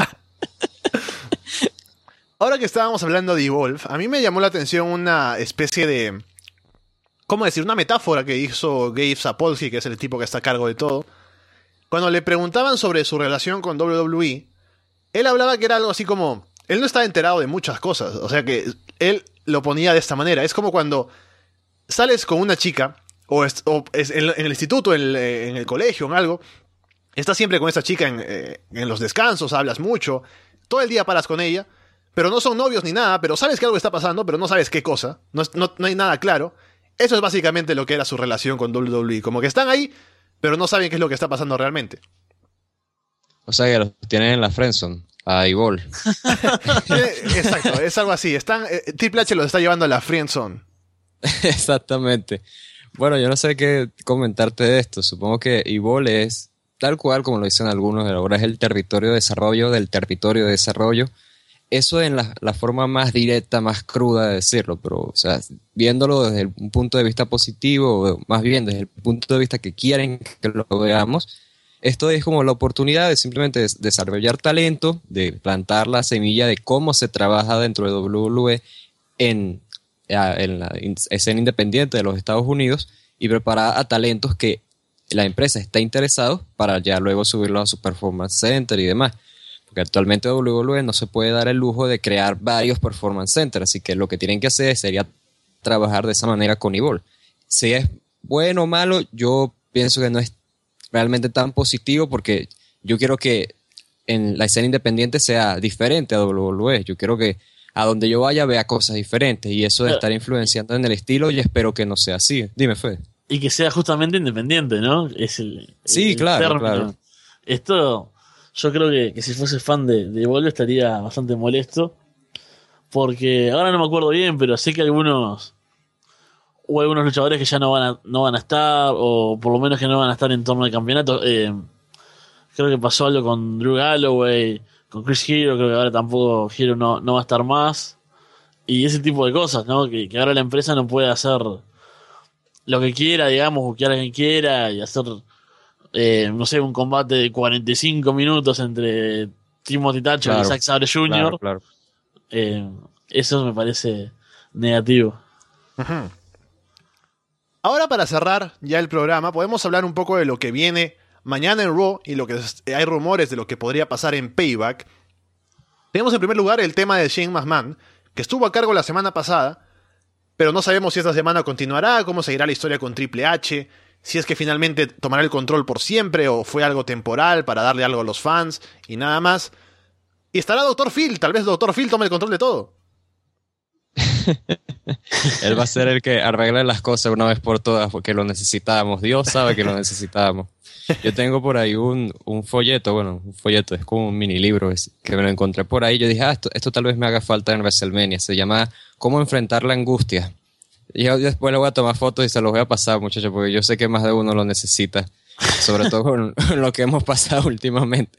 Ahora que estábamos hablando de Evolve, a mí me llamó la atención una especie de, ¿cómo decir? Una metáfora que hizo Gabe Sapolsky, que es el tipo que está a cargo de todo. Cuando le preguntaban sobre su relación con W W E, él hablaba que era algo así como, él no estaba enterado de muchas cosas, o sea que él lo ponía de esta manera. Es como cuando sales con una chica, o, es, o es en, en el instituto, en, en el colegio, en algo, estás siempre con esta chica en, eh, en los descansos, hablas mucho, todo el día paras con ella, pero no son novios ni nada, pero sabes que algo está pasando, pero no sabes qué cosa, no, no, no hay nada claro. Eso es básicamente lo que era su relación con W W E, como que están ahí, pero no saben qué es lo que está pasando realmente. O sea que los tienen en la friendzone, a Evolve. Exacto, es algo así, están, eh, Triple H los está llevando a la friendzone. Exactamente. Bueno, yo no sé qué comentarte de esto. Supongo que Evolve es tal cual como lo dicen algunos, ahora es el territorio de desarrollo del territorio de desarrollo. Eso en la, la forma más directa, más cruda de decirlo, pero o sea, viéndolo desde un punto de vista positivo, o más bien desde el punto de vista que quieren que lo veamos, esto es como la oportunidad de simplemente desarrollar talento, de plantar la semilla de cómo se trabaja dentro de doble u doble u E en, en la escena independiente de los Estados Unidos y preparar a talentos que la empresa está interesada para ya luego subirlos a su Performance Center y demás. Porque actualmente doble u doble u E no se puede dar el lujo de crear varios Performance Centers, así que lo que tienen que hacer sería trabajar de esa manera con Evolve. Si es bueno o malo, yo pienso que no es realmente tan positivo porque yo quiero que en la escena independiente sea diferente a doble u doble u E. Yo quiero que a donde yo vaya vea cosas diferentes y eso de estar influenciando en el estilo y espero que no sea así. Dime, Fede. Y que sea justamente independiente, ¿no? Es el, sí, el claro, término. claro. Esto, yo creo que, que si fuese fan de, de Evolve estaría bastante molesto. Porque ahora no me acuerdo bien, pero sé que algunos o algunos luchadores que ya no van a, no van a estar, o por lo menos que no van a estar en torno al campeonato. Eh, creo que pasó algo con Drew Galloway, con Chris Hero, creo que ahora tampoco Hero no, no va a estar más. Y ese tipo de cosas, ¿no? Que, que ahora la empresa no puede hacer lo que quiera, digamos, buscar a quien quiera y hacer, eh, no sé, un combate de cuarenta y cinco minutos entre Timothy Thatcher Claro, y Zack Sabre junior Claro, claro. Eh, eso me parece negativo. Ujú. Ahora, para cerrar ya el programa, podemos hablar un poco de lo que viene mañana en Raw y lo que es- hay rumores de lo que podría pasar en Payback. Tenemos en primer lugar el tema de Shane McMahon, que estuvo a cargo la semana pasada, pero no sabemos si esta semana continuará, cómo seguirá la historia con Triple H, si es que finalmente tomará el control por siempre o fue algo temporal para darle algo a los fans y nada más. Y estará doctor Phil, tal vez doctor Phil tome el control de todo. Él va a ser el que arregle las cosas una vez por todas porque lo necesitábamos. Dios sabe que lo necesitábamos. Yo tengo por ahí un, un folleto, bueno, un folleto, es como un mini libro es- que me lo encontré por ahí. Yo dije, ah, esto, esto tal vez me haga falta en WrestleMania. Se llama ¿Cómo enfrentar la angustia? Y yo después le voy a tomar fotos y se los voy a pasar, muchachos, porque yo sé que más de uno lo necesita. Sobre todo con lo que hemos pasado últimamente.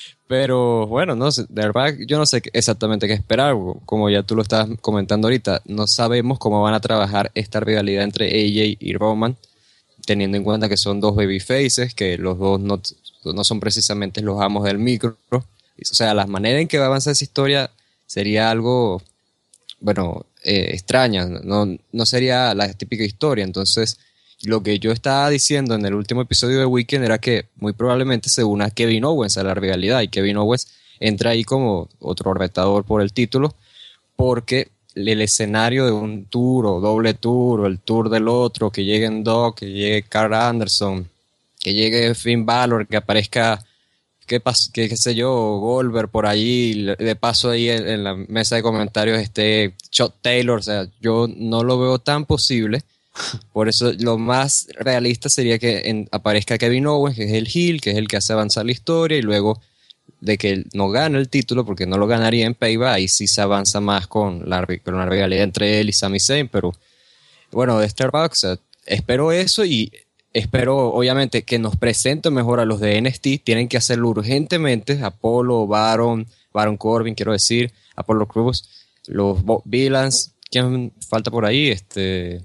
Pero bueno, no sé, de verdad yo no sé qué- exactamente qué esperar, como ya tú lo estabas comentando ahorita, no sabemos cómo van a trabajar esta rivalidad entre A J y Roman, teniendo en cuenta que son dos babyfaces, que los dos no, no son precisamente los amos del micro, o sea, la manera en que va a avanzar esa historia sería algo, bueno, eh, extraña, no, no sería la típica historia, entonces lo que yo estaba diciendo en el último episodio de Weekend era que muy probablemente se una Kevin Owens a la rivalidad y Kevin Owens entra ahí como otro retador por el título porque el escenario de un tour o doble tour o el tour del otro, que lleguen Doc, que llegue Carl Anderson, que llegue Finn Balor, que aparezca qué, pas- qué, qué sé yo, Goldberg por ahí, de paso ahí en, en la mesa de comentarios esté Chuck Taylor, o sea, yo no lo veo tan posible. Por eso lo más realista sería que en- aparezca Kevin Owens, que es el heel, que es el que hace avanzar la historia, y luego de que él no gane el título, porque no lo ganaría en Payback, ahí sí se avanza más con la, ri- con la rivalidad entre él y Sami Zayn, pero bueno, de Starbucks, o sea, espero eso y espero obviamente que nos presenten mejor a los de N X T, tienen que hacerlo urgentemente, Apollo, Baron, Baron Corbin, quiero decir, Apollo Crews, los Bo- Villains, ¿quién falta por ahí? Este...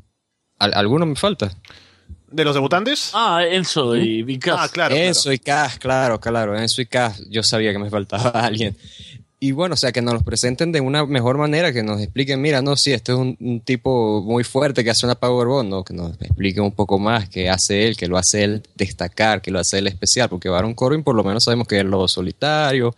¿Al- ¿Alguno me falta? ¿De los debutantes? Ah, Enzo y Big Cass. Ah, claro. Enzo y Cass, claro, claro, Enzo y Cass, yo sabía que me faltaba alguien. Y bueno, o sea, que nos los presenten de una mejor manera, que nos expliquen, mira, no, sí, este es un, un tipo muy fuerte que hace una Powerbomb, no, que nos expliquen un poco más qué hace él, que lo hace él destacar, que lo hace él especial, porque Baron Corbin por lo menos sabemos que es el lobo solitario,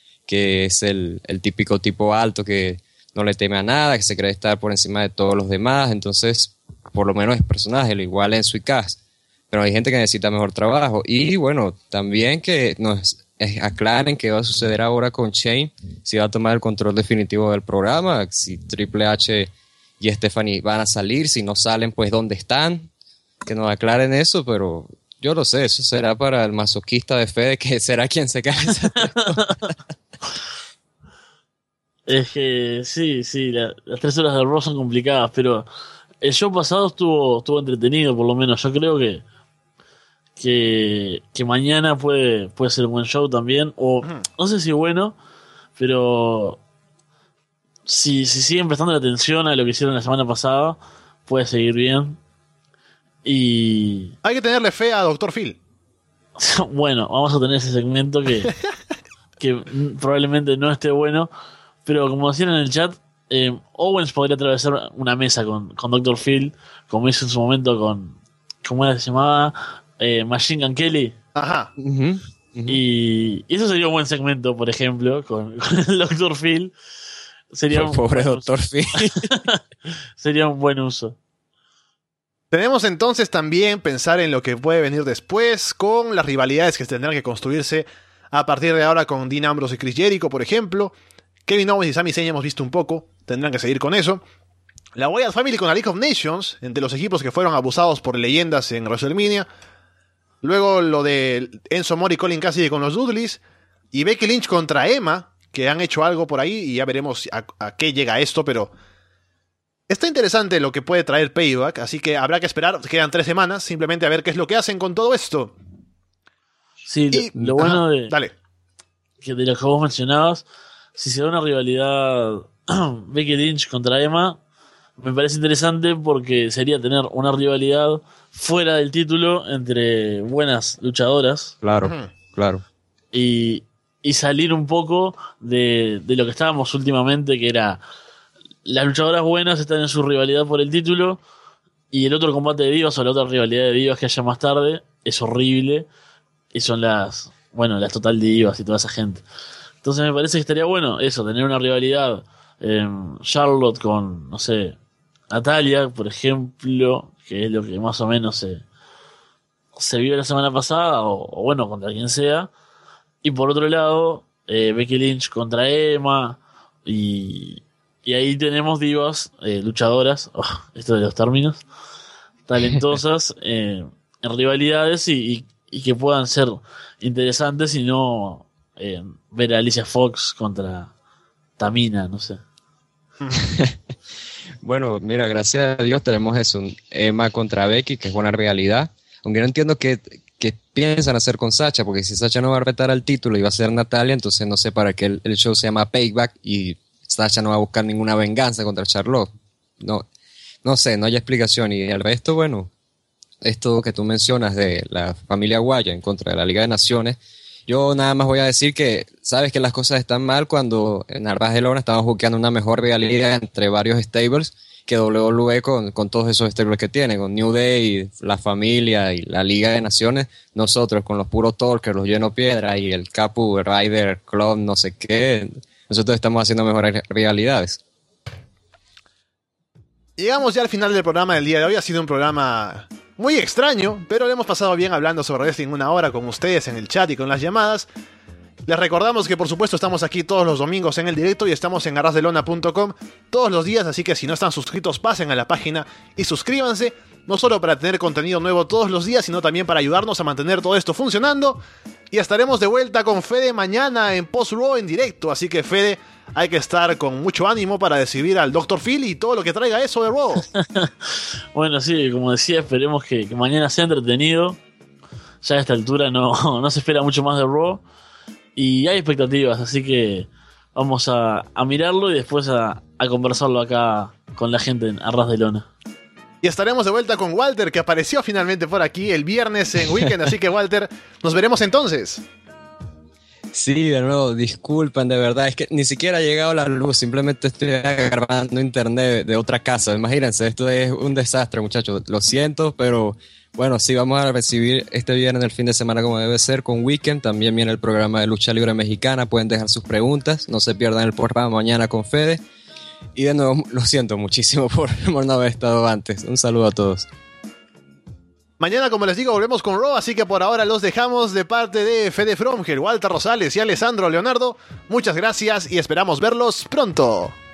que es el, el típico tipo alto que no le teme a nada, que se cree estar por encima de todos los demás, entonces por lo menos es personaje, al igual en su Cass. Pero hay gente que necesita mejor trabajo. Y bueno, también que nos eh, aclaren qué va a suceder ahora con Shane, si va a tomar el control definitivo del programa, si Triple H y Stephanie van a salir, si no salen, pues dónde están, que nos aclaren eso, pero yo lo sé, eso será para el masoquista de Fede, que será quien se cabeza. Es que sí, sí, la- las tres horas de Raw son complicadas, pero el show pasado estuvo, estuvo entretenido, por lo menos. Yo creo que, que, que mañana puede, puede ser un buen show también. O Ujú. no sé si bueno, pero si, si siguen prestando atención a lo que hicieron la semana pasada, puede seguir bien. Y Hay que tenerle fe a doctor Phil. bueno, vamos a tener ese segmento que, que probablemente no esté bueno. Pero como decían en el chat, eh, Owens podría atravesar una mesa con, con doctor Phil, como hizo en su momento con, ¿cómo era que se llamaba? Eh, Machine Gun Kelly. Ajá. Ujú, ujú. Y, y eso sería un buen segmento, por ejemplo, con, con el doctor Phil. Sería un Pobre buen doctor uso. Phil. Sería un buen uso. Tenemos entonces también pensar en lo que puede venir después, con las rivalidades que tendrán que construirse a partir de ahora con Dean Ambrose y Chris Jericho, por ejemplo. Kevin Owens y Sami Zayn hemos visto un poco, tendrán que seguir con eso. La Wyatt Family con la League of Nations, entre los equipos que fueron abusados por leyendas en WrestleMania. Luego lo de Enzo Amore y Colin Cassidy con los Dudleys. Y Becky Lynch contra Emma, que han hecho algo por ahí y ya veremos a, a qué llega esto, pero está interesante lo que puede traer Payback, así que habrá que esperar, quedan tres semanas, simplemente a ver qué es lo que hacen con todo esto. Sí, Y- lo, lo bueno ajá, de, Dale. que de lo que vos mencionabas, si se da una rivalidad Becky Lynch contra Emma, me parece interesante porque sería tener una rivalidad fuera del título entre buenas luchadoras Claro, Ujú. claro. y, y salir un poco de, de lo que estábamos últimamente, que era las luchadoras buenas están en su rivalidad por el título y el otro combate de divas o la otra rivalidad de divas que haya más tarde es horrible y son las, bueno, las total divas y toda esa gente. Entonces me parece que estaría bueno eso, tener una rivalidad eh, Charlotte con, no sé, Natalia, por ejemplo, que es lo que más o menos se, se vio la semana pasada, o, o bueno, contra quien sea. Y por otro lado, eh, Becky Lynch contra Emma, y, y ahí tenemos divas, eh, luchadoras, oh, esto de los términos, talentosas eh, en rivalidades y, y, y que puedan ser interesantes y no eh, ver a Alicia Fox contra Tamina, no sé. Bueno, mira, gracias a Dios tenemos eso, un Emma contra Becky, que es buena realidad. Aunque no entiendo qué, qué piensan hacer con Sacha, porque si Sacha no va a retar al título y va a ser Natalia, entonces no sé para qué el, el show se llama Payback y Sacha no va a buscar ninguna venganza contra Charlotte. No, no sé, no hay explicación. Y el resto, bueno, esto que tú mencionas de la familia Wyatt en contra de la Liga de Naciones, yo nada más voy a decir que sabes que las cosas están mal cuando en Arras de Lona estamos buscando una mejor rivalidad entre varios stables que W W E con, con todos esos stables que tiene, con New Day, la familia y la Liga de Naciones, nosotros con los puros Talkers, los Lleno Piedra y el Capu Rider Club, no sé qué, nosotros estamos haciendo mejores realidades. Llegamos ya al final del programa del día de hoy. Ha sido un programa muy extraño, pero lo hemos pasado bien hablando sobre wrestling una hora con ustedes en el chat y con las llamadas. Les recordamos que por supuesto estamos aquí todos los domingos en el directo y estamos en arrasdelona punto com todos los días, así que si no están suscritos pasen a la página y suscríbanse, no solo para tener contenido nuevo todos los días, sino también para ayudarnos a mantener todo esto funcionando. Y estaremos de vuelta con Fede mañana en Post Raw en directo, así que Fede, hay que estar con mucho ánimo para recibir al doctor Phil y todo lo que traiga eso de Raw. Bueno, sí, como decía, esperemos que, que mañana sea entretenido. Ya a esta altura no, no se espera mucho más de Raw. Y hay expectativas, así que vamos a, a mirarlo y después a, a conversarlo acá con la gente en Arras de Lona. Y estaremos de vuelta con Walter, que apareció finalmente por aquí el viernes en Weekend, así que Walter, nos veremos entonces. Sí, de nuevo, disculpen, de verdad, es que ni siquiera ha llegado la luz, simplemente estoy agarrando internet de, de otra casa, imagínense, esto es un desastre, muchachos, lo siento, pero bueno, sí, vamos a recibir este viernes el fin de semana como debe ser con Weekend, también viene el programa de Lucha Libre Mexicana, pueden dejar sus preguntas, no se pierdan el programa mañana con Fede, y de nuevo, lo siento muchísimo por, por no haber estado antes, un saludo a todos. Mañana, como les digo, volvemos con Raw, así que por ahora los dejamos de parte de Fede Fromger, Walter Rosales y Alessandro Leonardo. Muchas gracias y esperamos verlos pronto.